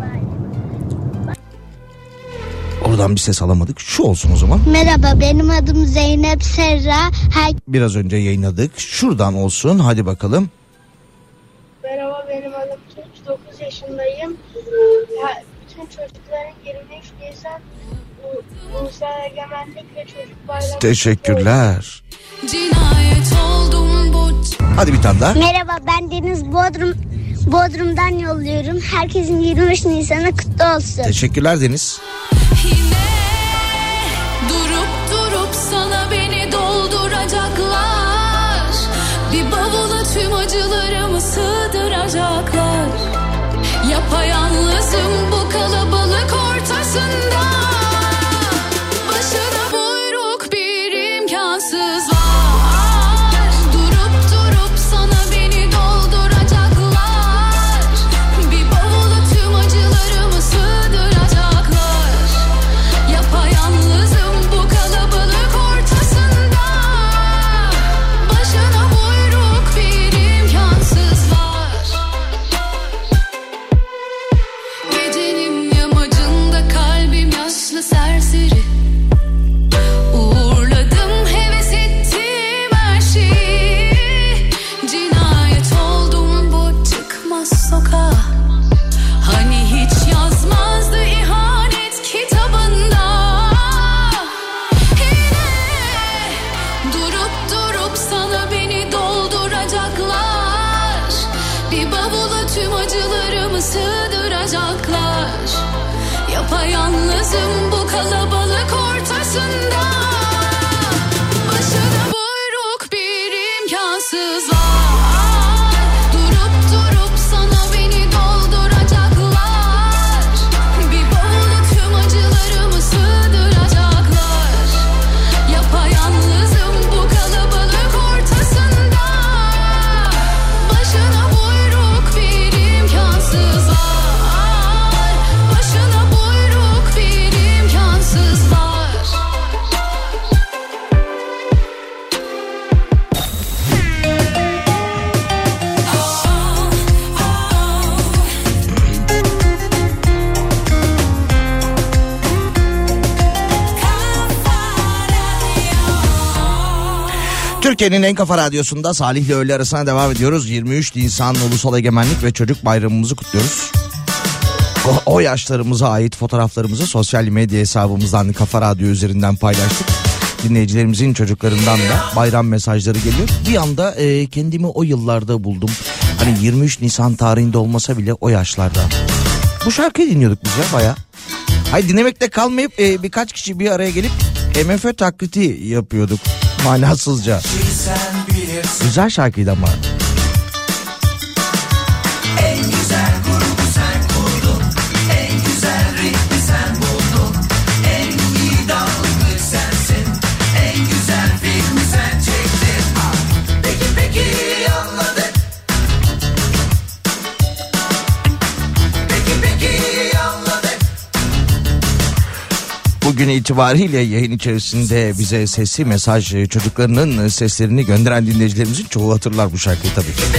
Oradan bir ses alamadık. Şu olsun o zaman. Merhaba, benim adım Zeynep Serra. Biraz önce yayınladık. Şuradan olsun, hadi bakalım. Merhaba, benim adım Tunç. 9 yaşındayım. Bütün çocukların 23 Nisan Ulusal Egemenlik ve Çocuk Bayramı. Teşekkürler. Cinayet oldum bu. Hadi bir tane daha. Merhaba, ben Deniz Bodrum'dan yolluyorum. Herkesin 23 Nisan'ı kutlu olsun. Teşekkürler Deniz. Durup sana beni dolduracaklar. Bir bavula tüm acılarımı sığdıracaklar. Yapayalnızım bu kalabalık ortasında. Başına buyruk bir imkansız var. Durup sana beni dolduracaklar. Bir bavula tüm acılarımı sığdıracaklar. Yapayalnızım bu kalabalık ortasında. Başına buyruk bir imkansız var. Gecenin Türkiye'nin en kafa radyosunda Salih'le öğle arasına devam ediyoruz. 23 Nisan Ulusal Egemenlik ve Çocuk Bayramımızı kutluyoruz. O yaşlarımıza ait fotoğraflarımızı sosyal medya hesabımızdan Kafa Radyo üzerinden paylaştık. Dinleyicilerimizin çocuklarından da bayram mesajları geliyor. Bir anda kendimi o yıllarda buldum. Hani 23 Nisan tarihinde olmasa bile o yaşlarda. Bu şarkıyı dinliyorduk biz ya baya. Hayır, dinlemekte kalmayıp birkaç kişi bir araya gelip MFÖ taklidi yapıyorduk. Manasızca. Güzel şarkıydı ama. En güzel grubu sen kurdun, en güzel ritmi sen buldun, en iyi dalgıç sensin, en güzel filmi sen çektin. Peki anladık. Peki anladık. Bugün itibariyle yayın içerisinde bize sesli mesaj, çocuklarının seslerini gönderen dinleyicilerimizin çoğu hatırlar bu şarkıyı tabii ki.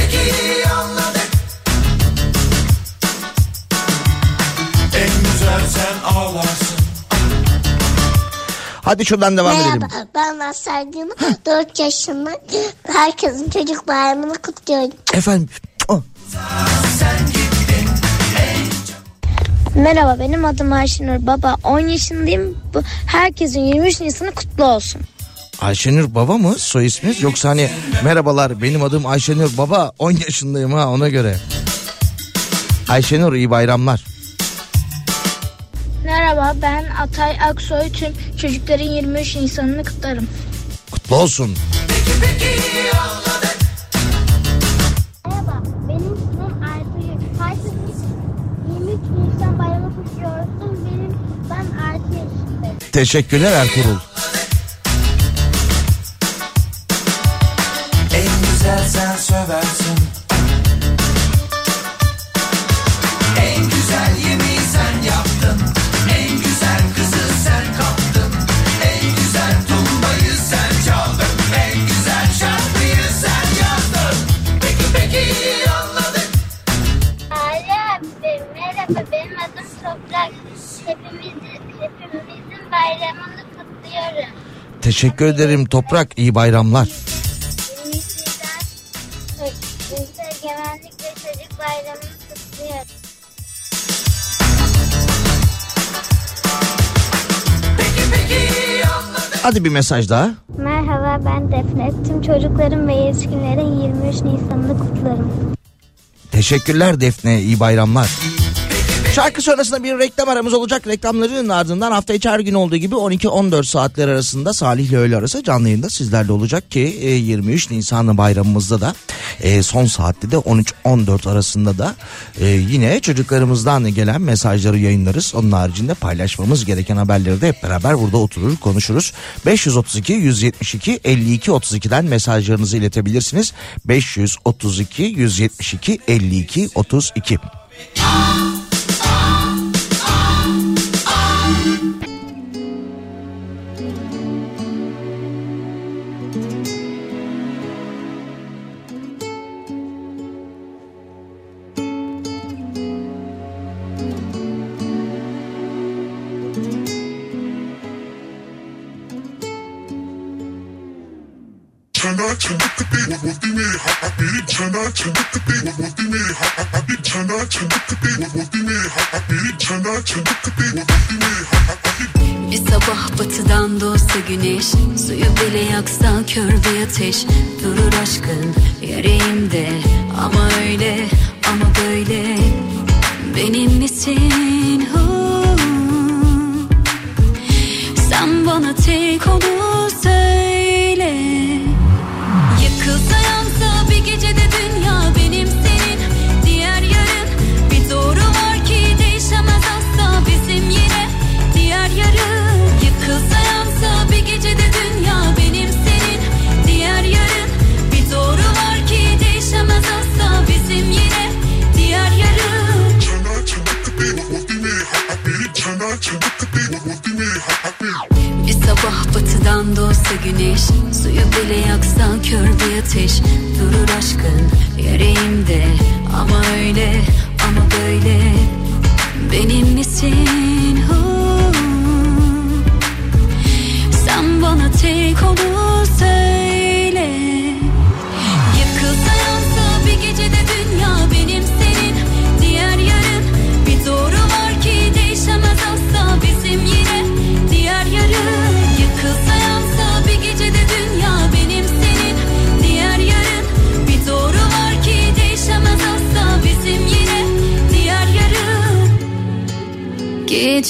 En güzel sen ağlarsın. Hadi şuradan devam edelim. Merhaba, ben Mazhar Günü, 4 yaşındayım. Herkesin çocuk bayramını kutluyorum. Efendim. Merhaba, benim adım Ayşenur Baba. 10 yaşındayım. Herkesin 23 Nisan'ı kutlu olsun. Ayşenur Baba mı soy isminiz, yoksa hani merhabalar benim adım Ayşenur Baba, 10 yaşındayım ha, ona göre. Ayşenur, iyi bayramlar. Merhaba, ben Atay Aksoy. Tüm çocukların 23 Nisan'ını kutlarım. Kutlu olsun. Merhaba, benim ismim Ertuğrul. Herkesin 23 Nisan bayramı kutluyorsun. Ben 6 yaşındayım. Teşekkürler Ertuğrul. En güzel sen söversin. En güzel yemeği sen yaptın. En güzel kızı sen kaptın. En güzel tumbayı sen çaldın. En güzel şarkıyı sen yazdın. Peki anladık. Merhaba, benim adım Toprak. Hepimizin bayramını kutluyorum. Teşekkür ederim Toprak, iyi bayramlar. Ulusal Egemenlik ve Çocuk Bayramını kutluyorum. Hadi bir mesaj daha. Merhaba, ben Defne. Tüm çocukların ve yetişkinlerin 23 Nisan'ını kutlarım. Teşekkürler Defne, iyi bayramlar. Şarkı sonrasında bir reklam aramız olacak. Reklamların ardından hafta içi her gün olduğu gibi 12-14 saatler arasında Salih'le öğle arası canlı yayında sizlerle olacak ki 23 Nisan bayramımızda da son saatte de 13-14 arasında da yine çocuklarımızdan gelen mesajları yayınlarız. Onun haricinde paylaşmamız gereken haberleri de hep beraber burada oturur konuşuruz. 532 172 52 32'den mesajlarınızı iletebilirsiniz. 532 172 52 32. Bir sabah batıdan doğsa güneş, suyu bile yaksa kör bir ateş. Durur aşkın yüreğimde, ama öyle ama böyle. Benim misin? Sen bana tek onu söyle. Yıkılsa yansa bir gecede dünya, benim senin diğer yarın. Bir doğru var ki değişemez asla, bizim yine diğer yarın. Yıkılsa yansa bir gecede dünya, benim senin diğer yarın. Bir doğru var ki değişemez asla, bizim yine diğer yarın. Bir sabah batıdan doğsa güneş, suyu bile yaksa kör bir ateş. Durur aşkın yüreğimde, ama öyle ama böyle. Benim misin? Sen bana tek onu söyle.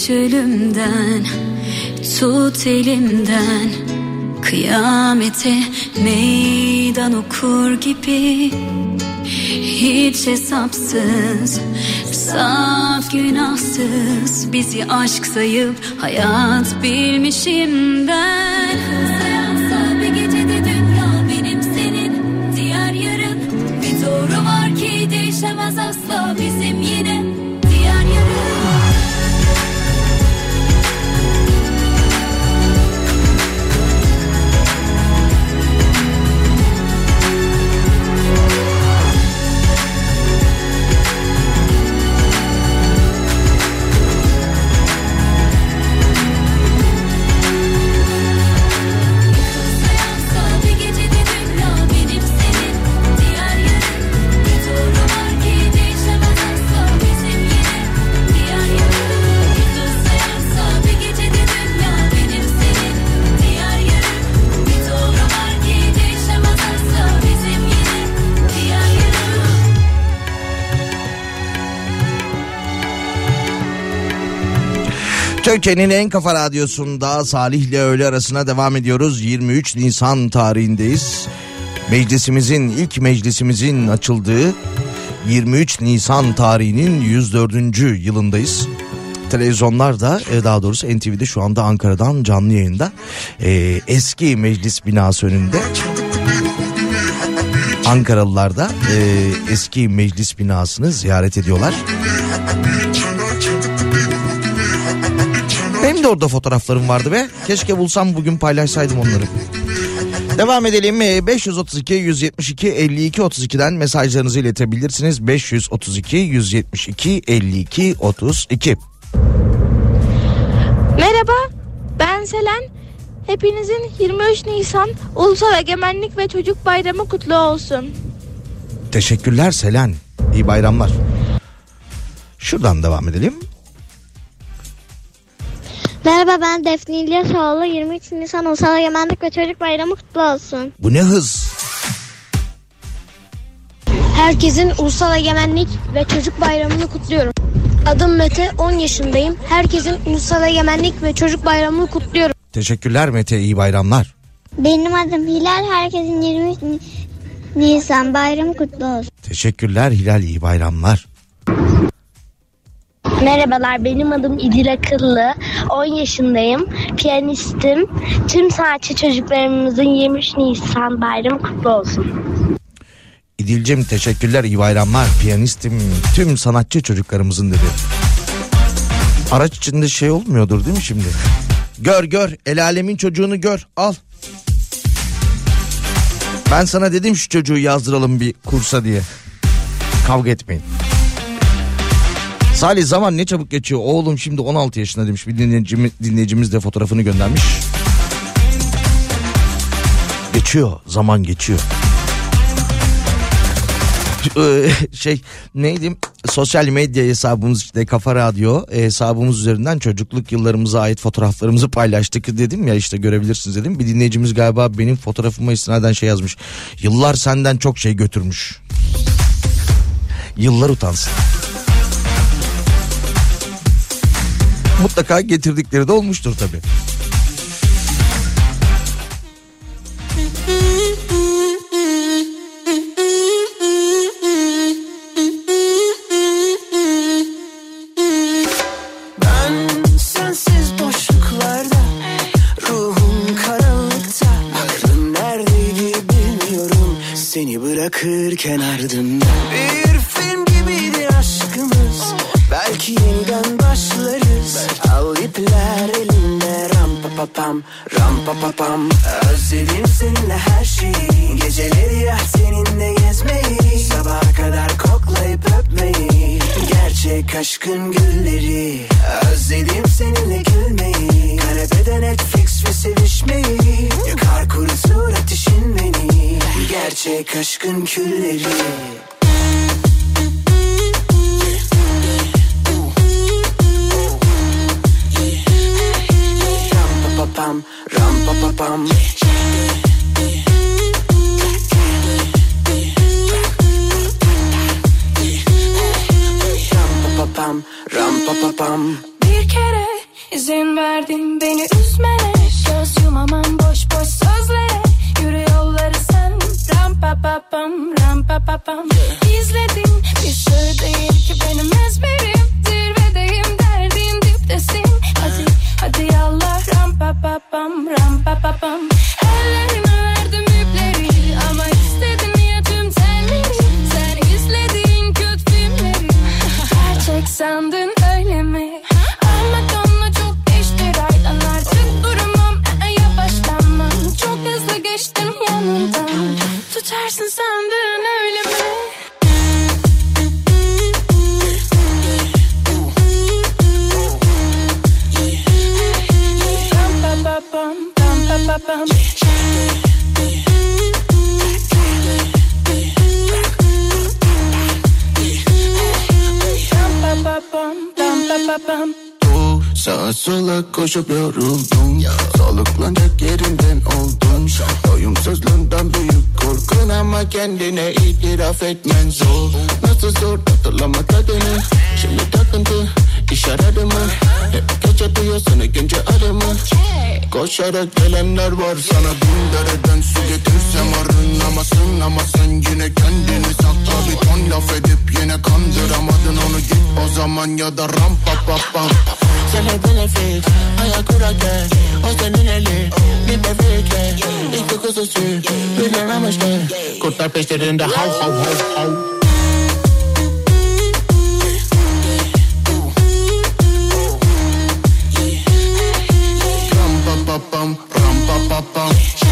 geç ölümden, tut elimden, kıyamete meydan okur gibi. Hiç hesapsız, saf günahsız, bizi aşk sayıp hayat bilmişim ben. Sayansa bir gecede dünya benim senin diğer yarın. Bir doğru var ki değişemez asla bizim yine diğer yarın. Türkiye'nin en kafa radyosunda Salih ile öğle arasına devam ediyoruz. 23 Nisan tarihindeyiz. İlk meclisimizin açıldığı 23 Nisan tarihinin 104. yılındayız. Televizyonlarda, daha doğrusu NTV'de şu anda Ankara'dan canlı yayında eski meclis binası önünde. Ankaralılar da eski meclis binasını ziyaret ediyorlar. Benim de orada fotoğraflarım vardı be. Keşke bulsam bugün paylaşsaydım onları. Devam edelim. 532 172 52 32'den mesajlarınızı iletebilirsiniz. 532 172 52 32. Merhaba, ben Selen. Hepinizin 23 Nisan Ulusal Egemenlik ve Çocuk Bayramı kutlu olsun. Teşekkürler Selen. İyi bayramlar. Şuradan devam edelim. Merhaba, ben Defne İlyasoğlu. 23 Nisan Ulusal Egemenlik ve Çocuk Bayramı kutlu olsun. Bu ne hız? Herkesin Ulusal Egemenlik ve Çocuk Bayramı'nı kutluyorum. Adım Mete, 10 yaşındayım. Herkesin Ulusal Egemenlik ve Çocuk Bayramı'nı kutluyorum. Teşekkürler Mete, iyi bayramlar. Benim adım Hilal. Herkesin 23 Nisan bayramı kutlu olsun. Teşekkürler Hilal, iyi bayramlar. Merhabalar, benim adım İdil Akıllı, 10 yaşındayım, piyanistim. Tüm sanatçı çocuklarımızın 23 Nisan bayramı kutlu olsun. İdil'cim teşekkürler, iyi bayramlar. Piyanistim, tüm sanatçı çocuklarımızın dedi. Araç içinde şey olmuyordur değil mi şimdi? Gör, el alemin çocuğunu gör, al. Ben sana dedim şu çocuğu yazdıralım bir kursa diye. Kavga etmeyin. Salih, zaman ne çabuk geçiyor. Oğlum şimdi 16 yaşında demiş. Bir dinleyicimiz de fotoğrafını göndermiş. Geçiyor, zaman geçiyor. Neydi? Sosyal medya hesabımız işte Kafa Radyo hesabımız üzerinden çocukluk yıllarımıza ait fotoğraflarımızı paylaştık dedim ya, işte görebilirsiniz dedim. Bir dinleyicimiz galiba benim fotoğrafıma istinaden şey yazmış. Yıllar senden çok şey götürmüş. Yıllar utansın. Mutlaka getirdikleri de olmuştur tabii. Bırakırken ardında bir film gibiydi aşkımız. Belki yeniden başlarız. Al ipler elinde, ram pa pa pam, ram pa pa pam. Özledim seninle her şeyi, geceleri ya seninle gezmeyi, sabaha kadar koklayıp öpmeyi, gerçek aşkın gülleri. Özledim seninle gülmeyi, kanepede Netflix ve sevişmeyi, yakar kurutur ateşin beni, gerçek aşkın külleri. Ram pa pa pam. Ram pa pa pam, ram pa pa pam. Bir kere İzin verdin beni üzmene. Göz yumamam boş boş sözlere. Yürü yolları sen. Ram pa pa pam, ram pa pa pam. İzledin bir sır değil ki benim ezberim. Zirvedeyim derdin diptesin. Hadi hadi yallah. Ram pa pa pam, ram pa pa pam. Ellerime verdim ipleri ama istedin ya tüm telleri. Sen izlediğin kötü filmleri. Gerçek sandın öyle mi? Anlatanla çok geçti raydan, artık duramam, yavaşlanmam. Çok hızlı geçtim yanından. Tutarsın sandın öyle mi? Ram pa pa pam, ram pa pa pam. Ram pa pa pam, ram pa pa pam. Sağa sola koşup yoruldum, soluklanacak yerinden oldum. Doyumsuzluğundan büyük korkun ama kendine itiraf etmen zor. Nasıl zor hatırlama tadını. Şimdi takıntı iş aradı mı? Hep gece duyuyorsun ikinci arımı. Koşarak gelenler var sana, bin dereden su getirsem arınamazsın. Ama sen yine kendini sakla, bir ton laf edip yine kandıramadın onu. Git o zaman ya da ram pa pa pa. Sana benefit, ayak kurarken o senin eli. Bir bebekle, iki kuzusu, bilememişler. Kurtlar peşlerinde hav hav hav hav. Ram pa pa pam, ram pa pa pam.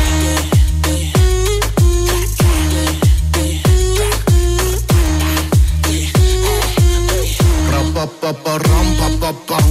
Ram pa pa pa, ram pa pa pam.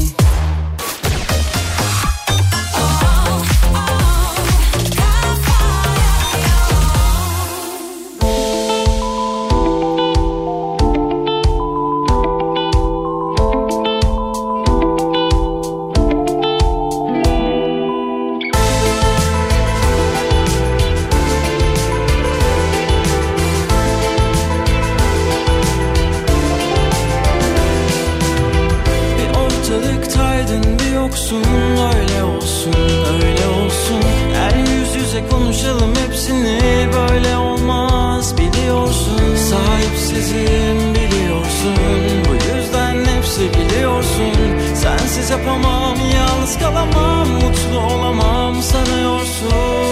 Öyle olsun, öyle olsun. Her yüz yüze konuşalım hepsini. Böyle olmaz biliyorsun. Sahipsizim biliyorsun. Bu yüzden hepsi biliyorsun. Sensiz yapamam, yalnız kalamam. Mutlu olamam sanıyorsun.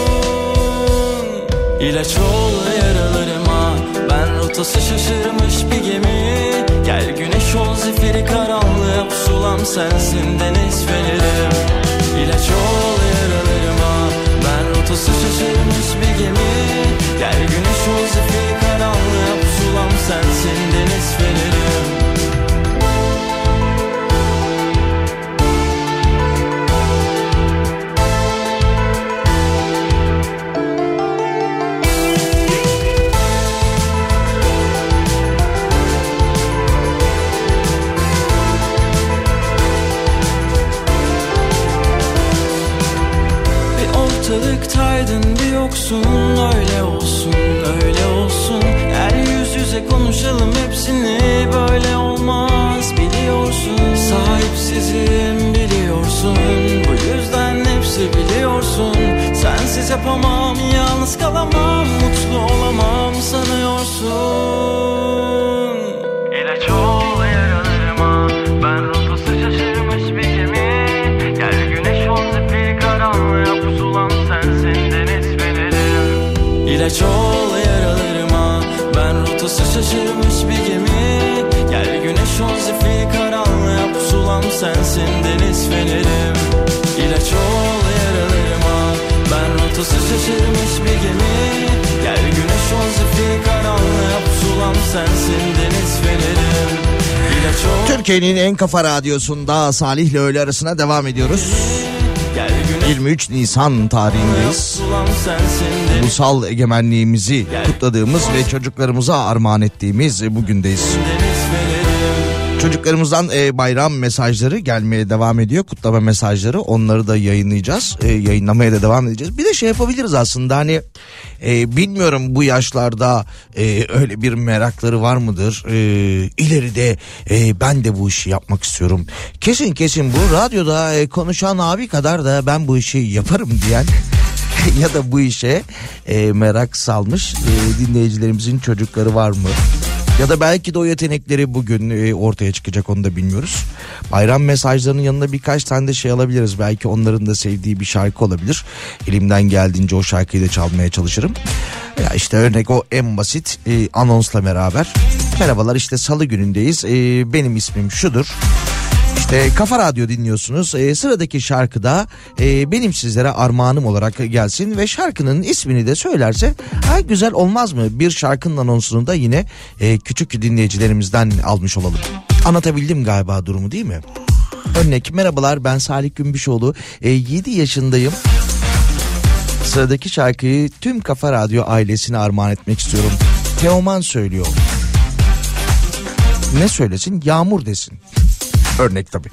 İlaç ol yaralarıma. Ben rotası şaşırmış bir gemi. Gel güneş ol zifiri karanlığa. Pusulam sensin deniz fenerim. İlaç ol yaralarıma. Ben rotası şaşırmış bir gemi. Gel güneş ol zifiri karanlığa. Pusulam sensin deniz fenerim. Ortalıktaydın bir yoksun. Öyle olsun, öyle olsun. Her yüz yüze konuşalım hepsini. Böyle olmaz biliyorsun. Sahipsizim biliyorsun. Bu yüzden hepsi biliyorsun. Sensiz yapamam, yalnız kalamam. Mutlu olamam sanıyorsun. İlaç ol yaralarıma. Ben rotası şaşırmış bir gemi. Gel güneş ol zifiri karanlığa. Pusulam sensin deniz fenerim. İlaç ol yaralarıma. Ben rotası şaşırmış bir gemi. Gel güneş ol zifiri karanlığa. Pusulam sensin deniz fenerim. İlaç ol yaralarıma. Ben rotası şaşırmış bir gemi. Gel güneş ol zifiri karanlığa. Pusulam sensin deniz fenerim. Türkiye'nin en kafa radyosunda Salih'le öğle arasına devam ediyoruz. 23 Nisan tarihindeyiz. Ulusal egemenliğimizi kutladığımız ve çocuklarımıza armağan ettiğimiz bugündeyiz. Çocuklarımızdan bayram mesajları gelmeye devam ediyor. Kutlama mesajları, onları da yayınlayacağız. Yayınlamaya da devam edeceğiz. Bir de şey yapabiliriz aslında, hani bilmiyorum bu yaşlarda öyle bir merakları var mıdır? İleride ben de bu işi yapmak istiyorum. Kesin bu radyoda konuşan abi kadar da ben bu işi yaparım diyen ya da bu işe merak salmış dinleyicilerimizin çocukları var mı? Ya da belki de o yetenekleri bugün ortaya çıkacak, onu da bilmiyoruz. Bayram mesajlarının yanına birkaç tane de şey alabiliriz. Belki onların da sevdiği bir şarkı olabilir. Elimden geldiğince o şarkıyı da çalmaya çalışırım. Ya işte örnek o en basit anonsla beraber. Merhabalar, işte salı günündeyiz. Benim ismim şudur. İşte Kafa Radyo dinliyorsunuz. Sıradaki şarkıda benim sizlere armağanım olarak gelsin ve şarkının ismini de söylerse güzel olmaz mı? Bir şarkının anonsunu da yine küçük dinleyicilerimizden almış olalım. Anlatabildim galiba durumu, değil mi? Örnek, merhabalar, ben Salih Gümbüşoğlu, 7 yaşındayım. Sıradaki şarkıyı tüm Kafa Radyo ailesine armağan etmek istiyorum. Teoman söylüyor. Ne söylesin? Yağmur desin. Örnek tabii.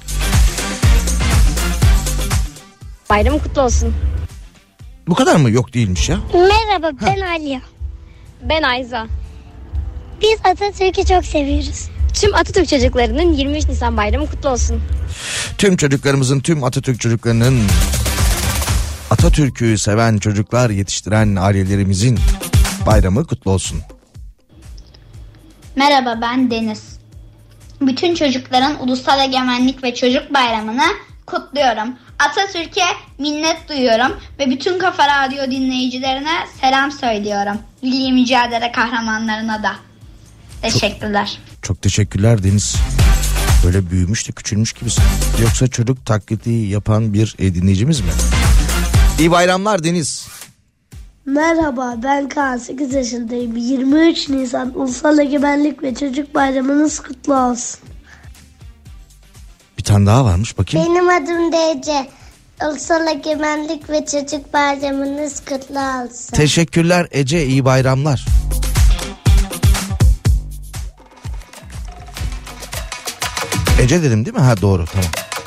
Bayram kutlu olsun. Bu kadar mı? Yok değilmiş ya. Merhaba, ben Aliye. Ben Ayza. Biz Atatürk'ü çok seviyoruz. Tüm Atatürk çocuklarının 23 Nisan bayramı kutlu olsun. Tüm çocuklarımızın, tüm Atatürk çocuklarının, Atatürk'ü seven çocuklar yetiştiren ailelerimizin bayramı kutlu olsun. Merhaba, ben Deniz. Bütün çocukların Ulusal Egemenlik ve Çocuk Bayramı'nı kutluyorum. Atatürk'e minnet duyuyorum ve bütün Kafa Radyo dinleyicilerine selam söylüyorum. Milli mücadele kahramanlarına da. Teşekkürler. Çok teşekkürler Deniz. Böyle büyümüş de küçülmüş gibisin. Yoksa çocuk taklidi yapan bir dinleyicimiz mi? İyi bayramlar Deniz. Merhaba, ben Kaan, 8 yaşındayım. 23 Nisan Ulusal Egemenlik ve Çocuk Bayramınız kutlu olsun. Bir tane daha varmış, bakayım. Benim adım DC. Ulusal Egemenlik ve Çocuk Bayramınız kutlu olsun. Teşekkürler Ece, iyi bayramlar. Ece dedim değil mi? Ha, doğru, tamam.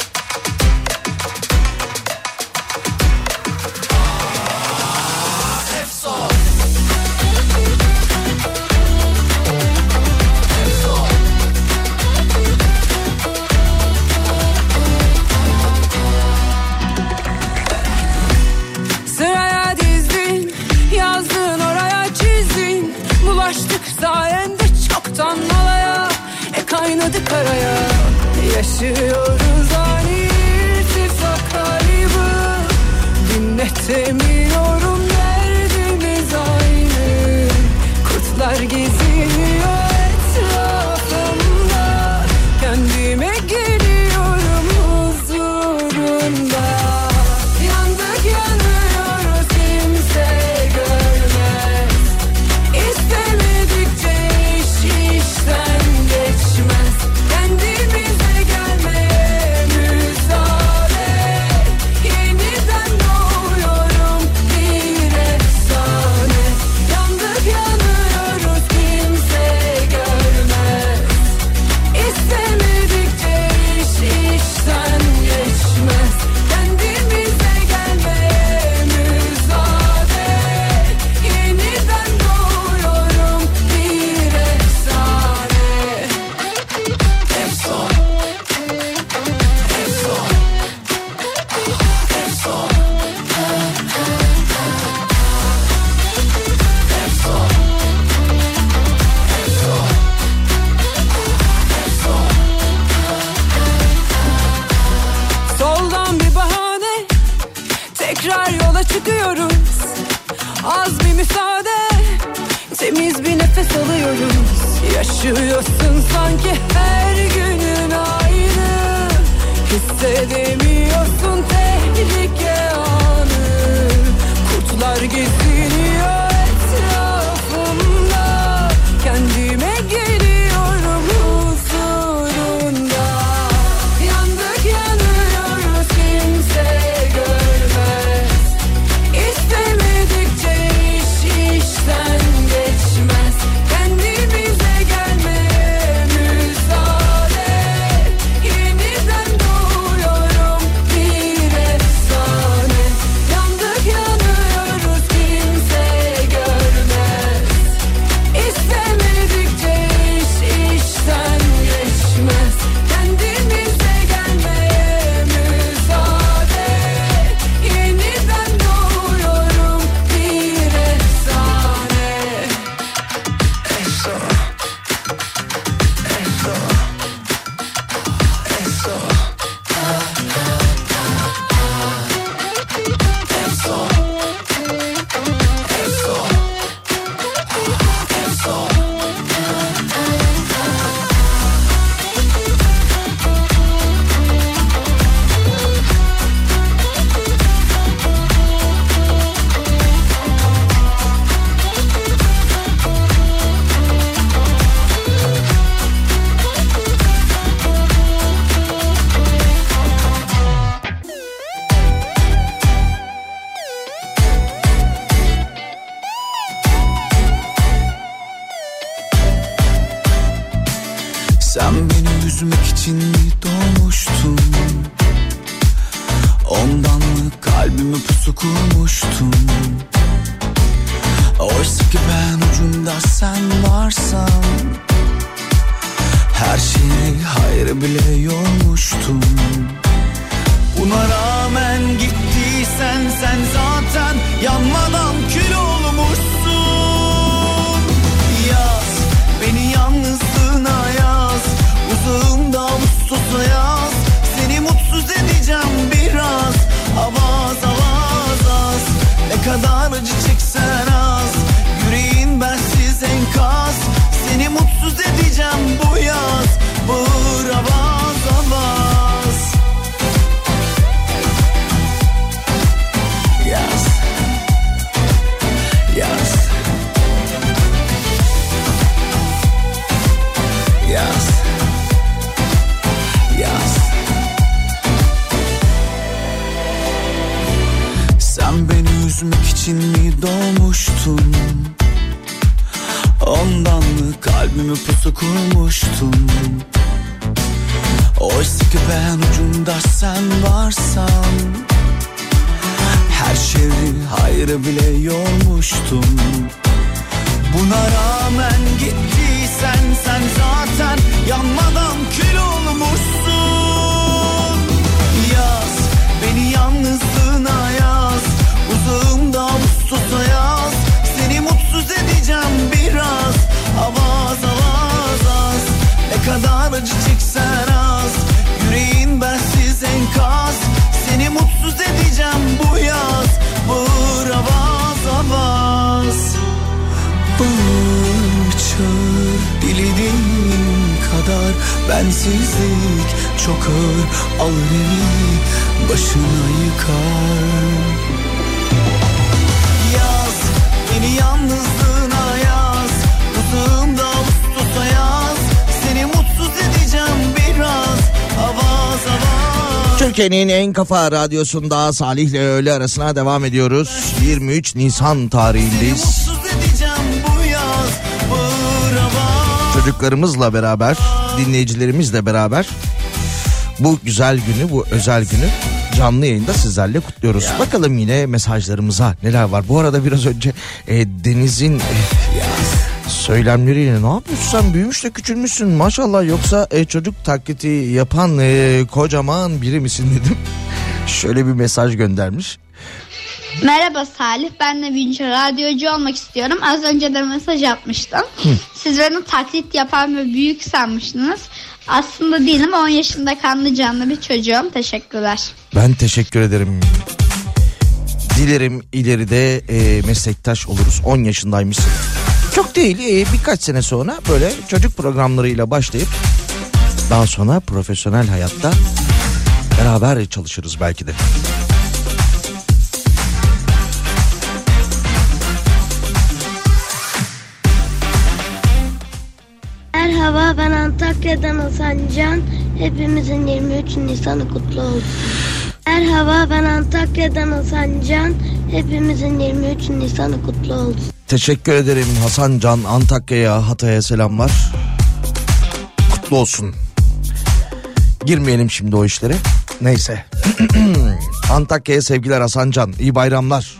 Karaya yaşıyoruz ani irtifak kaybı. Dinletemiyorum, derdimiz aynı. Kurtlar geziniyor etrafımda. Kendime geliyorum huzurunda. Yandık yanıyoruz, kimse görmez. İstemedikçe iş işten geçmez. Kendimize gelmeye müsaade. Yeniden doğuyorum bir efsane. Yandık yanıyoruz, kimse görmez. İstemedikçe iş işten geçmez. Kendimize gelmeye müsaade. Yeniden doğuyorum bir efsane. Soldan bir bahane, tekrar yola çıkıyoruz. Az bir müsaade, temiz bir nefes alıyoruz. Yaşıyorsun sanki her günün aynı. Hissedemiyorsun tehlike anı. Kurtlar geziniyor etrafımda. Kendime geliyorum huzurunda. Yandık yanıyoruz, kimse görmez. İstemedikçe iş işten geçmez. Kendimize gelmeye müsaade. Ondan mı kalbimi pusu kurmuştum? Oysa ki ben ucunda sen varsan, her şeyi hayır bile yormuştum. Buna rağmen gittiysen sen zaten yanmadan kül olmuşsun. Yaz beni yalnızlığına yaz, uzağımda Ağustos'a yaz. Seni mutsuz edeceğim biraz, avaz avaz az. Ne kadar acı çeksen az, yüreğin bensiz enkaz. Seni mutsuz edeceğim bu yaz, bağır avaz avaz. Yaz, yaz, yaz, yaz. Sen beni üzmek için mi doğmuştun? Ondan mı kalbimi pusu kurmuştun? Oysa ki ben ucunda sen varsan, her şeyi hayrı bile yormuştum. Buna rağmen gittiysen sen zaten yanmadan kül olmuşsun. Yaz beni yalnızlığına yaz, uzağımda Ağustos'a yaz. Seni mutsuz edeceğim biraz, avaz avaz az. Ne kadar acı çeksen az, yüreğin bensiz enkaz. Seni mutsuz edeceğim bu yaz, bağır avaz avaz. Bağır çağır dilediğin kadar, bensizlik çok ağır, alır evi başına yıkar. Yaz beni yalnızlığına yaz, uzağımda Ağustos'a yaz. Seni mutsuz edeceğim biraz, avaz avaz. Türkiye'nin en kafa radyosunda Salih ile öğle arasına devam ediyoruz. 23 Nisan tarihindeyiz. Çocuklarımızla beraber, dinleyicilerimizle beraber bu güzel günü, bu özel günü canlı yayında sizlerle kutluyoruz. Bakalım yine mesajlarımıza neler var. Bu arada biraz önce Deniz'in söylemleriyle ne yapıyorsun sen, büyümüş de küçülmüşsün maşallah, yoksa çocuk taklidi yapan kocaman biri misin dedim. Şöyle bir mesaj göndermiş. Merhaba Salih, ben de büyüyünce radyocu olmak istiyorum. Az önce de mesaj atmıştım. Siz beni taklit yapan ve büyük sanmıştınız. Aslında değilim, 10 yaşında kanlı canlı bir çocuğum. Teşekkürler. Ben teşekkür ederim. Dilerim ileride meslektaş oluruz. 10 yaşındaymışsın. Çok değil, birkaç sene sonra böyle çocuk programlarıyla başlayıp daha sonra profesyonel hayatta beraber çalışırız belki de. Merhaba, ben Antakya'dan Hasan Can. Hepimizin 23 Nisan'ı kutlu olsun. Merhaba, ben Antakya'dan Hasan Can. Hepimizin 23 Nisan'ı kutlu olsun. Teşekkür ederim Hasan Can. Antakya'ya, Hatay'a selamlar. Kutlu olsun. Girmeyelim şimdi o işlere. Neyse. Antakya'ya sevgiler Hasan Can. İyi bayramlar.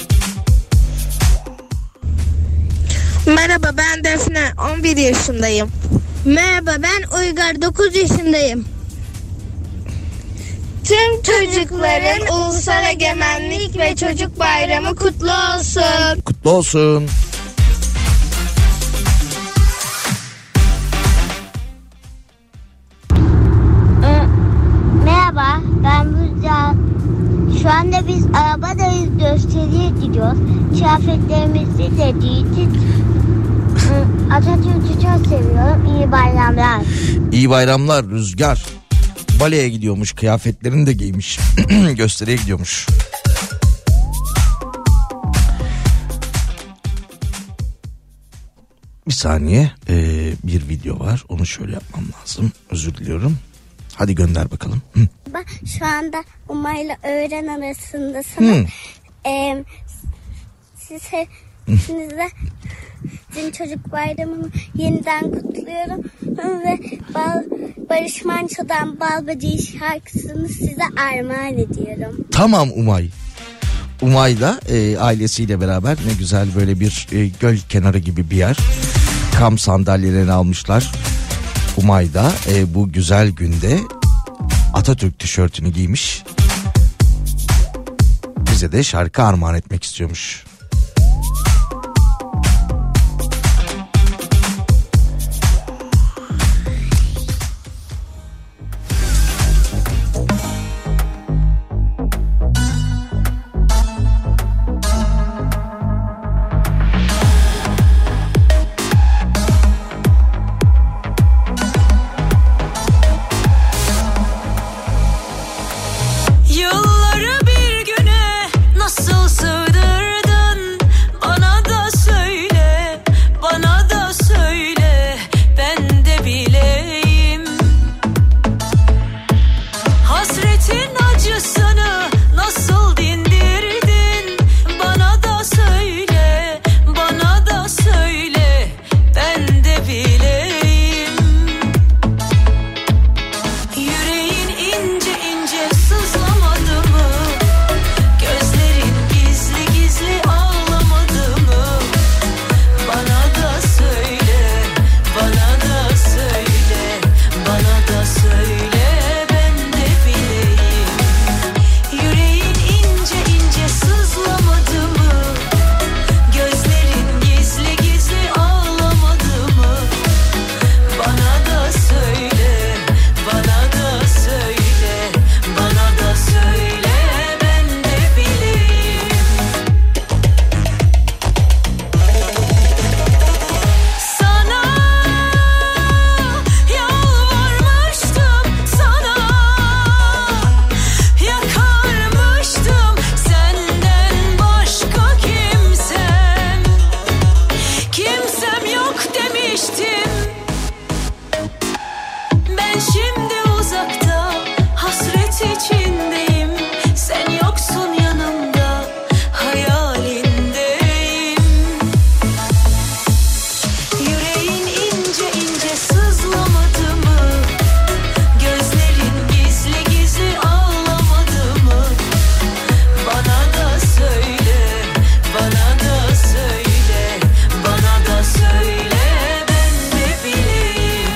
Merhaba, ben Defne, 11 yaşındayım. Merhaba, ben Uygar, 9 yaşındayım. Tüm çocukların Ulusal Egemenlik ve Çocuk Bayramı kutlu olsun. Kutlu olsun. Merhaba, ben Rüzgar. Şu anda biz arabadayız, gösteriye gidiyoruz. Kıyafetlerimizi de giydik. Atatürk'ü çok seviyorum. İyi bayramlar. İyi bayramlar Rüzgar. Baleye gidiyormuş, kıyafetlerini de giymiş. Gösteriye gidiyormuş. Bir saniye, bir video var, onu şöyle yapmam lazım, özür diliyorum. Hadi gönder bakalım. Şu anda Umay'la öğren arasındasınız. sizin çocuk bayramını yeniden kutluyorum. Ve Barış Manço'dan Bal Böceği şarkısını size armağan ediyorum. Tamam Umay. Umay da ailesiyle beraber ne güzel böyle bir göl kenarı gibi bir yer. Kamp sandalyelerini almışlar. Umay da bu güzel günde Atatürk tişörtünü giymiş. Bize de şarkı armağan etmek istiyormuş. Yılları bir güne nasıl sığdırdın? Bana da söyle, bana da söyle, ben de bileyim. Hasretin acısını nasıl dindirdin? Bana da söyle, bana da söyle, ben de bileyim. Yüreğin ince ince sızlamadı mı? Gözlerin gizli gizli ağlamadı mı? Bana da söyle, bana da söyle, bana da söyle, ben de bileyim. Yüreğin ince ince sızlamadı mı? Gözlerin gizli gizli ağlamadı mı? Bana da söyle, bana da söyle, bana da söyle, ben de bileyim. Sana yalvarmıştım, sana yakarmıştım, senden başka kimsem yok demiştim. Ben şimdi uzakta hasret içindeyim, sen yoksun yanımda hayalindeyim. Yüreğin ince ince sızlamadı mı? Gözlerin gizli gizli ağlamadı mı? Bana da söyle, bana da söyle, bana da söyle, ben de bileyim.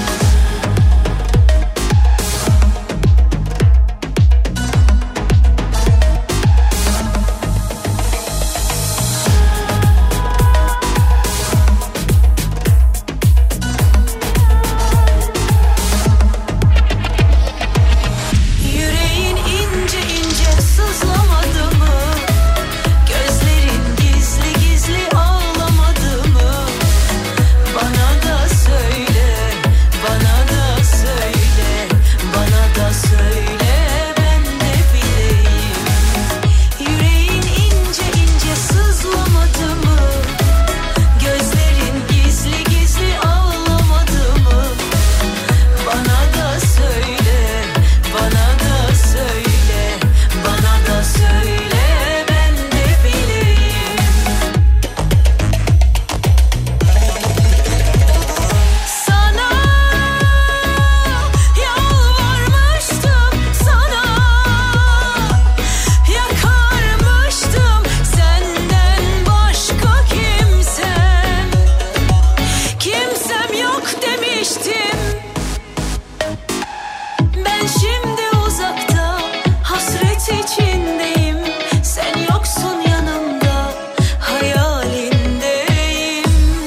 Yüreğin ince ince sızlamadı mı? Gözlerin gizli gizli ağlamadı mı? Bana da söyle, bana da söyle, bana da söyle, ben de bileyim. Yüreğin ince ince sızlamadı mı? Gözlerin gizli gizli ağlamadı mı? Bana da söyle, bana da söyle, bana da söyle, ben de bileyim. Sana yalvarmıştım, sana yakarmıştım, senden başka kimsem yok demiştim. Ben şimdi uzakta hasret içindeyim, sen yoksun yanımda hayalindeyim.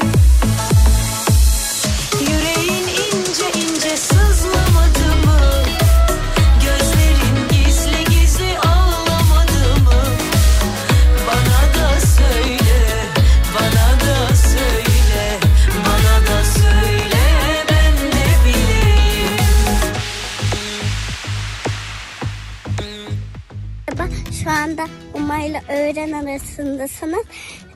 Yüreğin ince ince sızlamadı mı? Gözlerin gizli gizli ağlamadı mı? Bana da söyle, bana da söyle, bana da söyle, ben de bileyim. Merhaba, şu anda Umay'la öğren arasındasınız.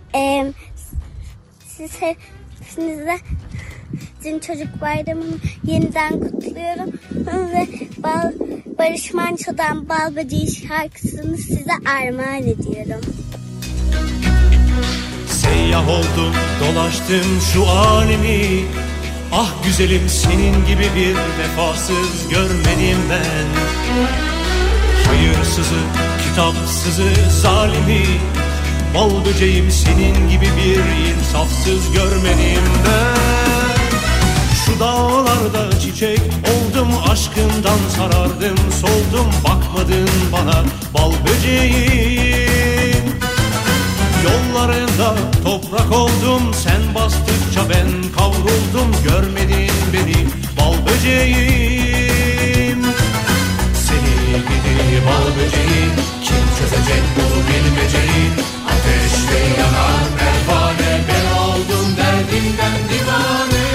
Size sizin çocuk bayramını yeniden kutluyorum. Ve Barış Manço'dan Bal Böceği şarkısını size armağan ediyorum. Seyyah oldum dolaştım şu alemi. Ah güzelim senin gibi bir vefasız görmedim ben. Hayırsızı, kitapsızı, zalimi, bal böceğim senin gibi bir insafsız görmedim ben. Şu dağlarda çiçek oldum, aşkından sarardım, soldum, bakmadın bana bal böceğim. Yollarında toprak oldum, sen bastıkça ben kavruldum, görmedin beni bal böceğim. Seni gidi bal böceği, kim çözecek bu bilmeceyi? Ateşle yanar pervane, ben oldum derdimden divane.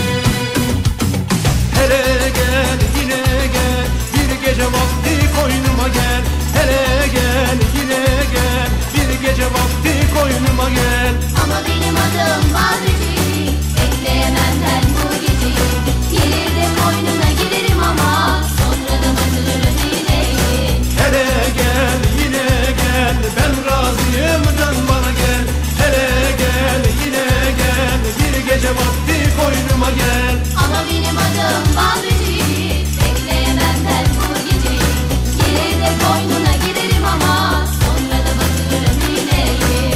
Hele gel yine gel, bir gece vakti koynuma gel. Hele gel yine gel, bir gece vakti koynuma gel. Ama benim adım bal böceği, bekleyemem ben bu geceyi. Gelir de koynuna girerim ama sonra da batırırım iğneyi. Hele gel yine gel, ben razıyım, dön bana gel. Hele gel yine gel, bir gece vakti koynuma gel. Ama benim adım bal böceği, bekleyemem ben bu geceyi. Gelir de koynuna girerim ama sonra da batırırım iğneyi.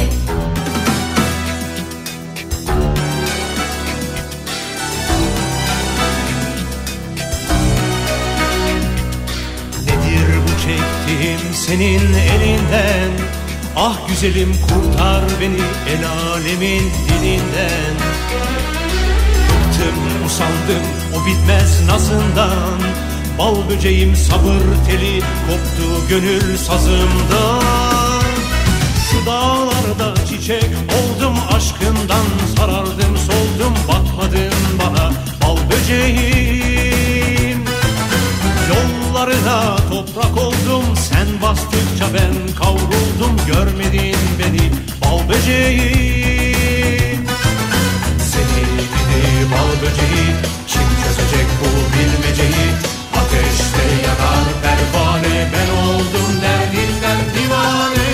Nedir bu çektiğim senin elinden? Ah güzelim kurtar beni el alemin dilinden. Bıktım usandım o bitmez nazından. Bal böceğim sabır teli koptu gönül sazımdan. Şu dağlarda çiçek oldum, aşkından sarardım, soldum, bakmadın bana bal böceğim. Yollarına toprak oldum, sen bastıkça ben kavruldum, görmedin beni bal böceğim. Seni gidi bal böceği, kim çözecek bu bilmeceyi? Ateşte yanar pervane, ben oldum derdimden divane.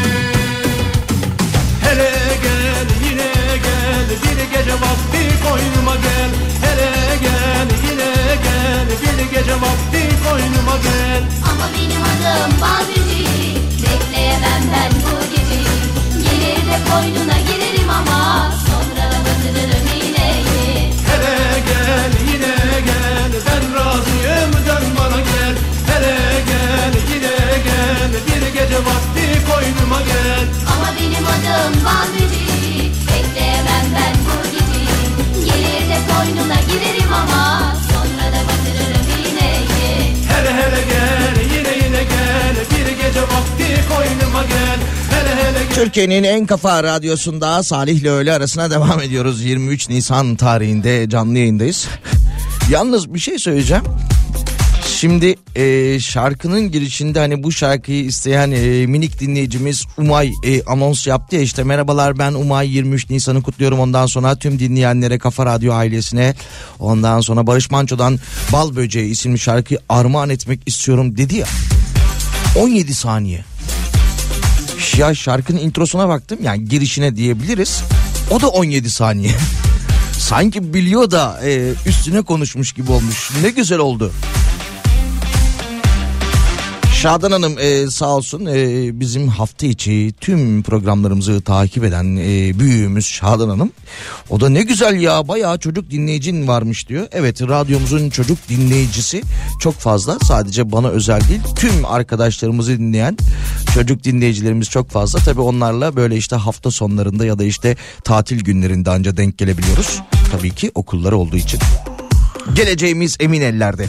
Hele gel yine gel, bir gece vakti koynuma gel. Hele gel yine gel, bir gece vakti koynuma gel. Ama benim adım bal böceği, bekleyemem ben bu geceyi. Gelir de koynuna girerim ama sonra da batırırım iğneyi. Hele gel yine gel, ben razıyım, dön bana gel. Hele gel yine gel, bir gece vakti koynuma gel. Ama benim adım bal böceği, bekleyemem ben bu geceyi. Gelir de koynuna girerim ama sonra da batırırım iğneyi. Hele hele gel yine gel, bir gece vakti koynuma gel. Hele hele gel. Türkiye'nin en kafa radyosunda Salih ile öğle arasına devam ediyoruz. 23 Nisan tarihinde canlı yayındayız. Yalnız bir şey söyleyeceğim. Şimdi şarkının girişinde hani bu şarkıyı isteyen minik dinleyicimiz Umay anons yaptı ya, işte merhabalar ben Umay, 23 Nisan'ı kutluyorum, ondan sonra tüm dinleyenlere, Kafa Radyo ailesine, ondan sonra Barış Manço'dan Bal Böceği isimli şarkıyı armağan etmek istiyorum dedi ya, 17 saniye. Ya şarkının introsuna baktım, yani girişine diyebiliriz, o da 17 saniye. Sanki biliyor da üstüne konuşmuş gibi olmuş, ne güzel oldu. Şadan Hanım sağ olsun bizim hafta içi tüm programlarımızı takip eden büyüğümüz Şadan Hanım. O da ne güzel ya, bayağı çocuk dinleyicin varmış diyor. Evet, radyomuzun çocuk dinleyicisi çok fazla, sadece bana özel değil, tüm arkadaşlarımızı dinleyen çocuk dinleyicilerimiz çok fazla. Tabii onlarla böyle işte hafta sonlarında ya da işte tatil günlerinde anca denk gelebiliyoruz. Tabii ki okulları olduğu için. Geleceğimiz emin ellerde.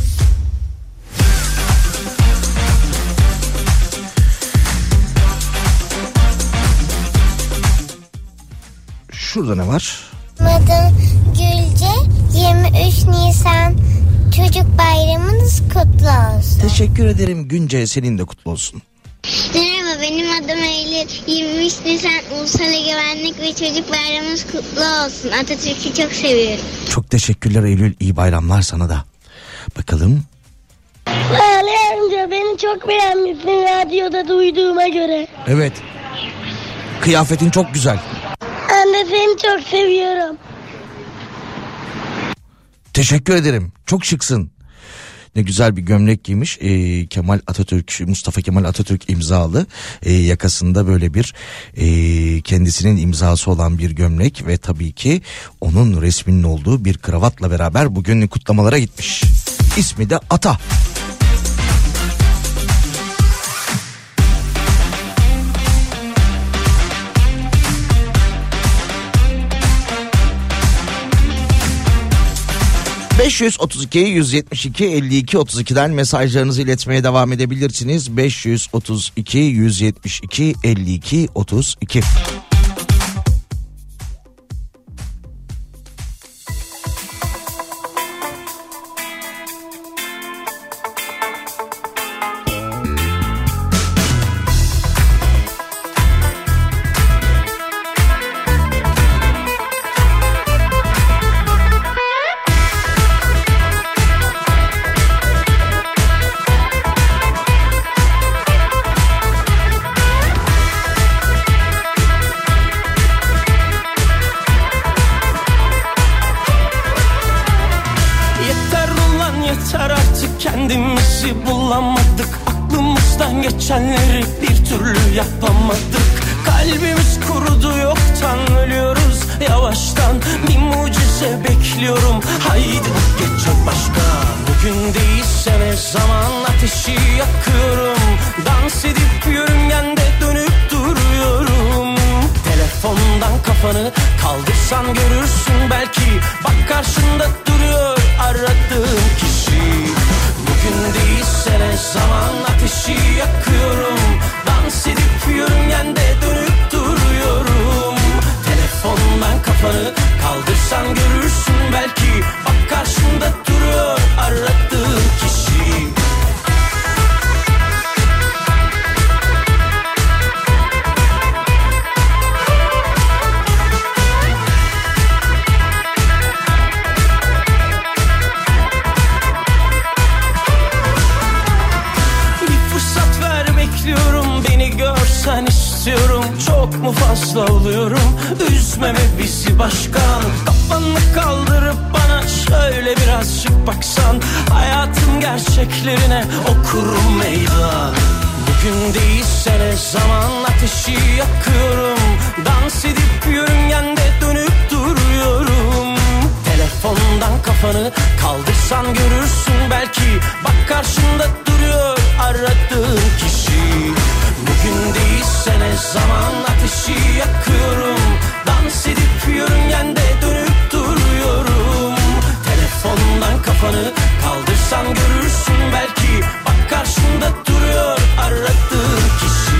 Şurada ne var? Adım Gülce. 23 Nisan Çocuk Bayramınız kutlu olsun. Teşekkür ederim Günce, senin de kutlu olsun. Merhaba, benim adım Eylül. 23 Nisan Ulusal Egemenlik ve Çocuk Bayramımız kutlu olsun. Atatürk'ü çok seviyorum. Çok teşekkürler Eylül, iyi bayramlar sana da. Bakalım. Ali amca, beni çok beğenmişsin radyoda duyduğuma göre. Evet. Kıyafetin çok güzel. Anne seni çok seviyorum. Teşekkür ederim. Çok şıksın. Ne güzel bir gömlek giymiş. Mustafa Kemal Atatürk imzalı. Yakasında böyle bir kendisinin imzası olan bir gömlek ve tabii ki onun resminin olduğu bir kravatla beraber bugün kutlamalara gitmiş. İsmi de Ata. ...532-172-52-32'den mesajlarınızı iletmeye devam edebilirsiniz. 532-172-52-32. Kendimizi bulamadık, aklımızdan geçenleri bir türlü yapamadık. Kalbimiz kurudu, yoktan ölüyoruz yavaştan. Bir mucize bekliyorum, haydi bu gece başka. Bugün değilse ne zaman ateşi yakıyorum. Dans edip yörüngende dönüp duruyorum. Telefondan kafanı kaldırsan görürsün belki. Bak karşında duruyor aradığım kişi. Bugün değilse ne zaman ateşi yakıyorum. Dans edip yörüngende dönüp duruyorum. Telefondan kafanı kaldırsan görürsün belki. Bak karşında duruyor aradığım kişi. Sen istiyorum, çok mu fazla oluyorum? Üzmeme bizi başkan. Kafanı kaldırıp bana şöyle birazcık baksan. Hayatın gerçeklerine okurum meydan. Bugün değilse ne zaman ateşi yakıyorum. Dans edip yörüngende dönüp duruyorum. Telefondan kafanı kaldırsan görürsün belki. Bak karşında duruyor aradığın kişi. Bugün değilse ne zaman ateşi yakıyorum. Dans edip yörüngende dönüp duruyorum. Telefondan kafanı kaldırsan görürsün belki. Bak karşında duruyor aradığın kişi.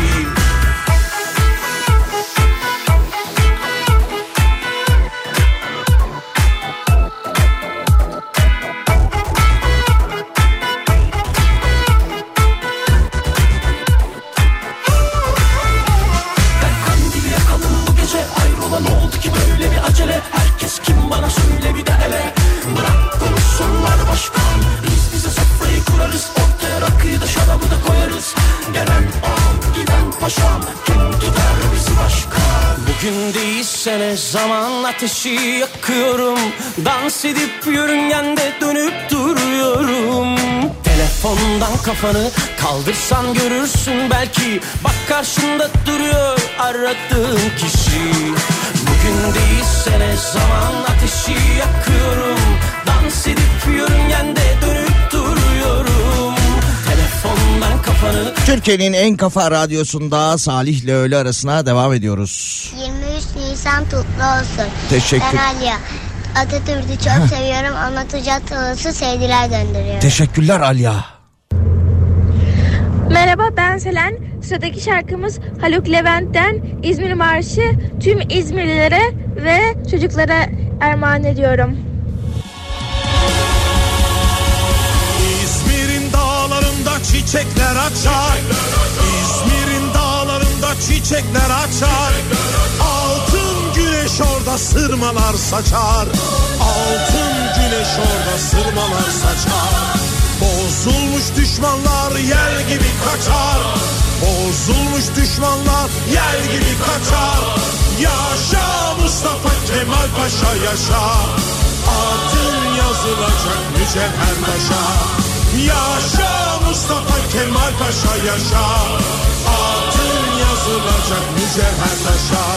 Ne oldu ki böyle bir acele? Herkes kim bana söyle bir de hele. Bırak konuşsunlar başkan. Biz bize sofrayı kurarız. Ortaya rakıyı da şarabı da koyarız. Gelen ağam giden paşam. Kim tutar bizi başkan? Bugün değilse ne zaman ateşi yakıyorum. Dans edip yörüngende dönüp duruyorum. Telefondan kafanı kaldırsan görürsün belki. Bak karşında duruyor aradığın kişi. Bugün değilse ne zaman ateşi yakıyorum. Dans edip yörüngende dönüp duruyorum. Telefondan kafanı... Türkiye'nin en kafa radyosunda Salih ile öğle arasına devam ediyoruz. 23 Nisan kutlu olsun. Teşekkür. Ben Alya. Atatürk'ü çok seviyorum ama Tucat Tavası sevgiler gönderiyorum. Teşekkürler Alya. Merhaba, ben Selen. Sıradaki şarkımız Haluk Levent'ten İzmir Marşı tüm İzmirlilere ve çocuklara armağan ediyorum. İzmir'in dağlarında çiçekler açar. İzmir'in dağlarında çiçekler açar. Altın güneş orada sırmalar saçar. Altın güneş orada sırmalar saçar. Bozulmuş düşmanlar yel gibi kaçar. Bozulmuş düşmanlar yel gibi kaçar. Yaşa Mustafa Kemal Paşa yaşa, adın yazılacak mücevher taşa. Yaşa Mustafa Kemal Paşa yaşa, adın yazılacak mücevher taşa.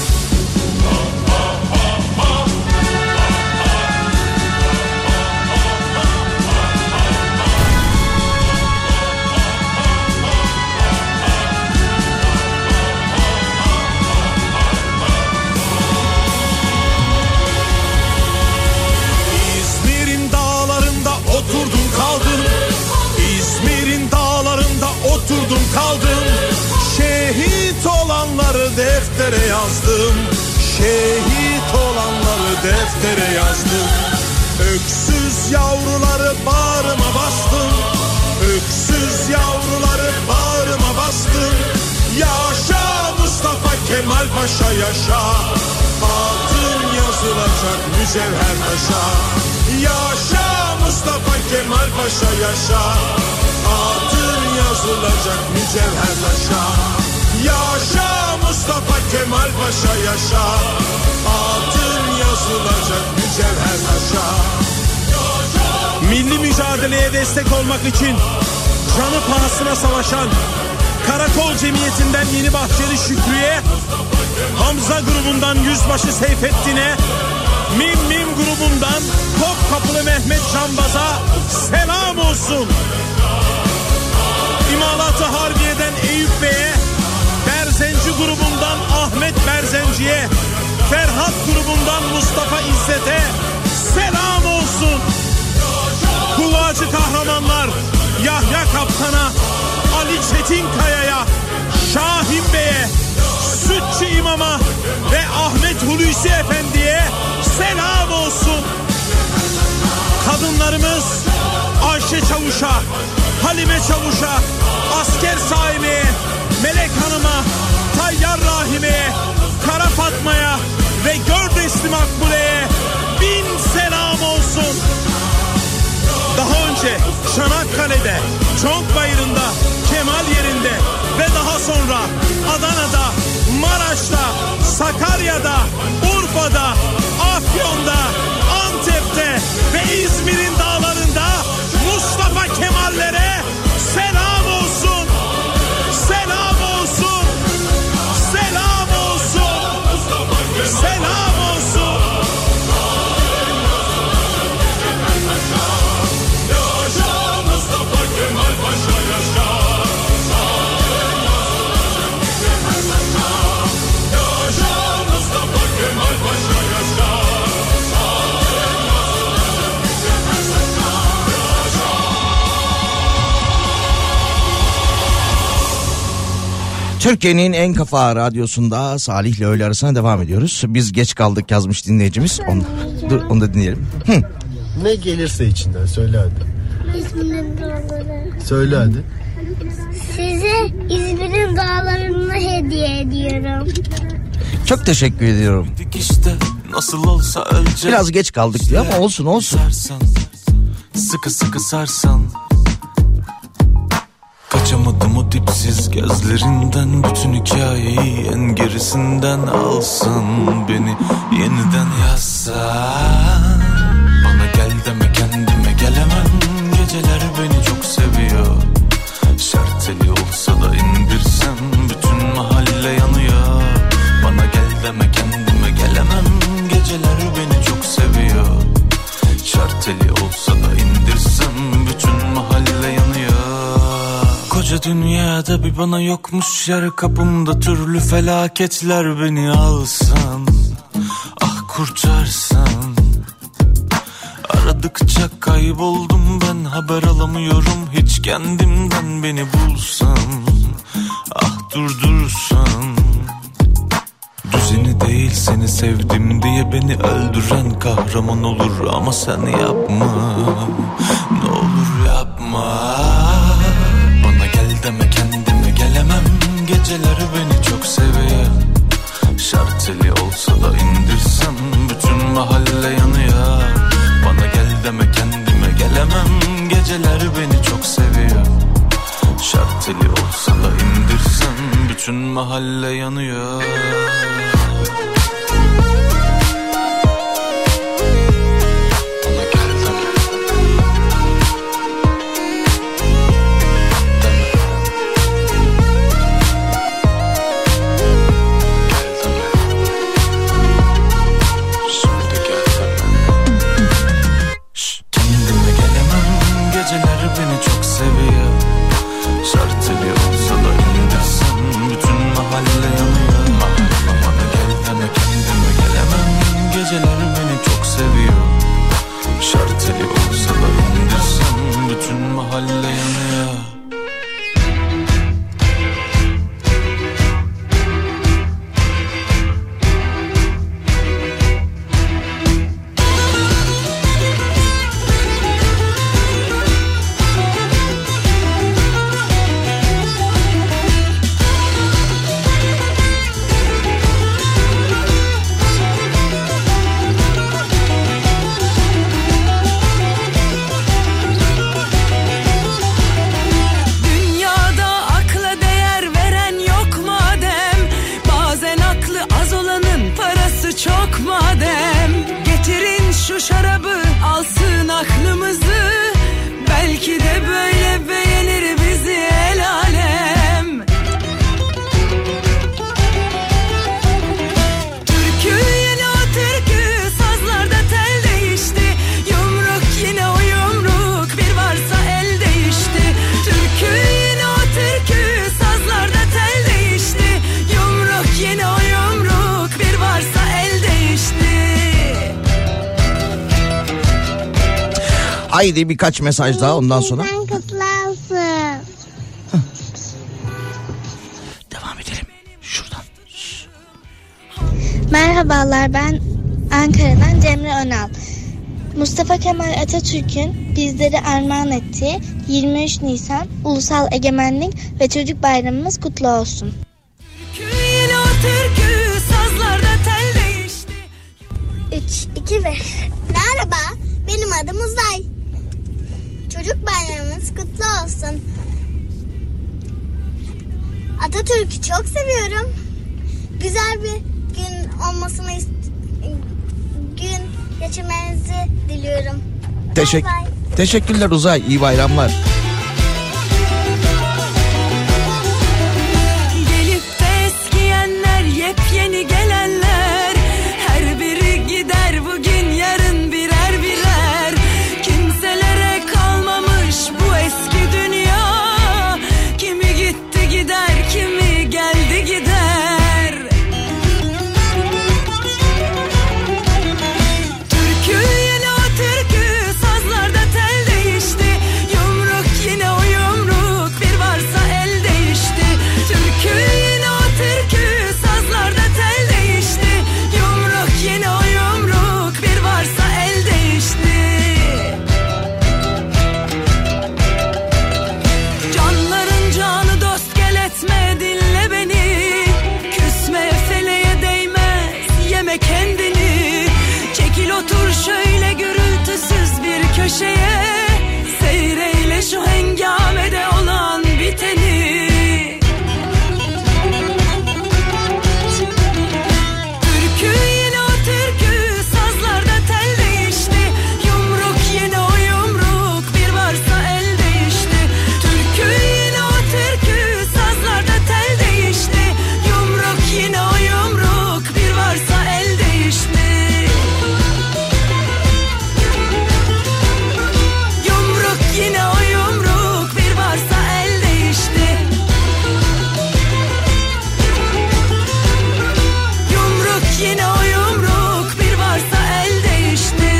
Oturdum kaldım, İzmir'in dağlarında oturdum kaldım. Şehit olanları deftere yazdım, şehit olanları deftere yazdım. Öksüz yavruları bağrıma bastım, öksüz yavruları bağrıma bastım. Yaşa Mustafa Kemal Paşa yaşa, adın yazılacak mücevher taşa. Yaşa Mustafa Kemal Paşa yaşa, adın yazılacak mücevher taşa. Yaşa Mustafa Kemal Paşa yaşa, adın yazılacak mücevher taşa. Milli mücadeleye destek olmak için canı pahasına savaşan Karakol Cemiyeti'nden Yeni Bahçeli Şükrü'ye, Hamza grubundan Yüzbaşı Seyfettin'e, Mim grubundan Topkapılı Mehmet Canbaz'a selam olsun. İmalat-ı Harbiye'den Eyüp Bey'e, Berzenci grubundan Ahmet Berzenci'ye, Ferhat grubundan Mustafa İzzet'e selam olsun. Kuvacı kahramanlar Yahya Kaptan'a, Ali Çetinkaya'ya, Şahin Bey'e, Sütçü İmam'a ve Ahmet Hulusi Efendi'ye selam olsun. Kadınlarımız Ayşe Çavuş'a, Halime Çavuş'a, Asker Saime'ye, Melek Hanım'a, Tayyar Rahime'ye, Kara Fatma'ya ve Gördesli Makbule'ye bin selam olsun. Daha önce Çanakkale'de, Çonkbayırı'nda, Kemal yerinde ve daha sonra Adana'da, Maraş'ta, Sakarya'da, Urfa'da, Afyon'da, Antep'te ve İzmir'in dağlarında Mustafa Kemal'lere selam olsun. Selam olsun. Selam olsun. Selam olsun. Yaşa Mustafa Kemal Paşa yaşa. Yaşa Mustafa Kemal Paşa yaşa. Türkiye'nin en kafa radyosunda Salih ile öğle arasına devam ediyoruz. Biz geç kaldık yazmış dinleyicimiz. Onu da dinleyelim. Ne gelirse içinden söyle hadi. İzmir'in dağları. Söyle hadi. Size İzmir'in dağlarını hediye ediyorum. Çok teşekkür ediyorum. İşte nasıl olsa öleceğiz. Biraz geç kaldık diyor ama olsun. Sarsan, sıkı sıkı sarsan. Kaçamadım o dipsiz gözlerinden. Bütün hikayeyi en gerisinden alsan. Beni yeniden yazsan. Bana gel deme kendime gelemem. Geceler beni çok seviyor. Şarteli olsa da indirsem. Bütün mahalle yanıyor. Bana gel deme kendime gelemem. Geceler beni çok seviyor. Şarteli olsa da indirsem. Bütün mahalle yanıyor. Koca dünyada bir bana yokmuş yer. Kapımda türlü felaketler, beni alsan. Ah kurtarsan. Aradıkça kayboldum ben, haber alamıyorum hiç kendimden. Beni bulsan, ah durdursan. Düzeni değil seni sevdim diye beni öldüren kahraman olur. Ama sen yapma, ne olur yapma. Bana gel deme kendime gelemem. Geceler beni çok seviyor. Şarteli olsa da indirsem. Bütün mahalle yanıyor. Bana gel deme kendime gelemem. Geceler beni çok seviyor. Şarteli olsa da indirsem. Bütün mahalle yanıyor. Haydi birkaç mesaj daha ondan sonra. Kutlu olsun. Devam edelim şuradan. Merhabalar, ben Ankara'dan Cemre Önal. Mustafa Kemal Atatürk'ün bizlere armağan ettiği 23 Nisan Ulusal Egemenlik ve Çocuk Bayramımız kutlu olsun. Yine o türkü sazlarda tel değişti. 3, 2 ve merhaba, benim adım Uzay. Çocuk bayramımız kutlu olsun. Atatürk'ü çok seviyorum. Güzel bir gün olmasını gün geçirmenizi diliyorum. Bye bye. Teşekkürler Uzay. İyi bayramlar. Gelip de eskiyenler, yepyeni gelenler, her biri gider bugün yarın birer birer. Kimselere kalmamış bu eski dünya. Kimi gitti gider, kimi geldi gider. Türkü yine o türkü sazlarda tel değişti. Yumruk yine o yumruk, bir varsa el değişti. Türkü yine o türkü sazlarda tel değişti. Yumruk yine o yumruk, bir varsa el değişti. Canların canı dost, gel etme dinle beni. Küsme feleğe değmez, yeme kendini. Çekil otur şöyle gürültüsüz bir köşeye. Seyreyle şu hengamede olan biteni. Türkü yine o türkü sazlarda tel değişti. Yumruk yine o yumruk, bir varsa el değişti. Türkü yine o türkü sazlarda tel değişti. Yumruk yine o yumruk, bir varsa el değişti. Yumruk yine o yumruk, bir varsa el değişti. Yumruk yine o yumruk, bir varsa el değişti.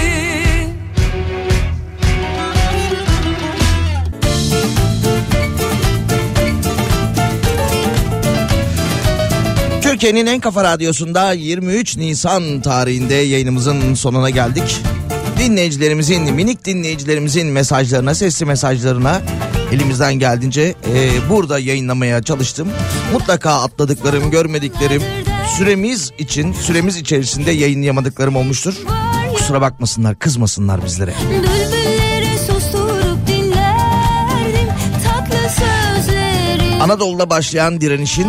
Türkiye'nin en kafa radyosunda 23 Nisan tarihinde yayınımızın sonuna geldik. Minik dinleyicilerimizin mesajlarına, sesli mesajlarına elimizden geldiğince burada yayınlamaya çalıştım. Mutlaka atladıklarım, görmediklerim, süremiz içerisinde yayınlayamadıklarım olmuştur. Kusura bakmasınlar, kızmasınlar bizlere. Bülbülleri susturup dinlerdim tatlı sözleri. Anadolu'da başlayan direnişin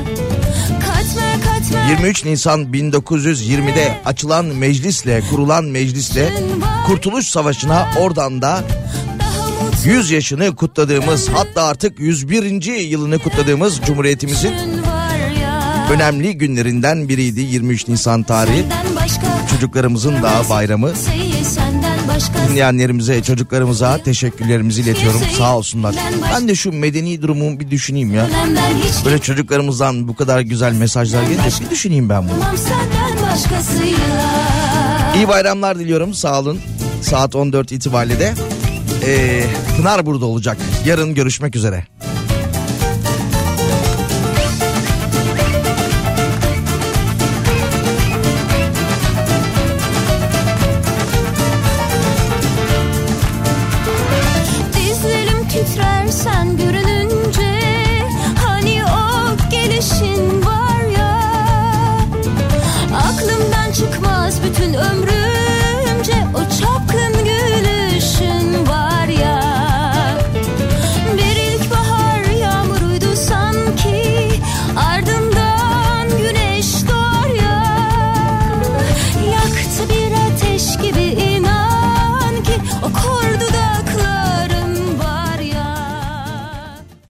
23 Nisan 1920'de açılan meclisle, kurulan meclisle Kurtuluş Savaşı'na, oradan da 100 yaşını kutladığımız, hatta artık 101. yılını kutladığımız Cumhuriyetimizin önemli günlerinden biriydi 23 Nisan tarihi. Çocuklarımızın da bayramı. Dinleyenlerimize, çocuklarımıza teşekkürlerimizi iletiyorum. Sağ olsunlar. Ben de şu medeni durumu bir düşüneyim ya. Böyle çocuklarımızdan bu kadar güzel mesajlar gelince bir düşüneyim ben bunu. İyi bayramlar diliyorum. Sağ olun. Saat 14 itibariyle de Pınar burada olacak. Yarın görüşmek üzere.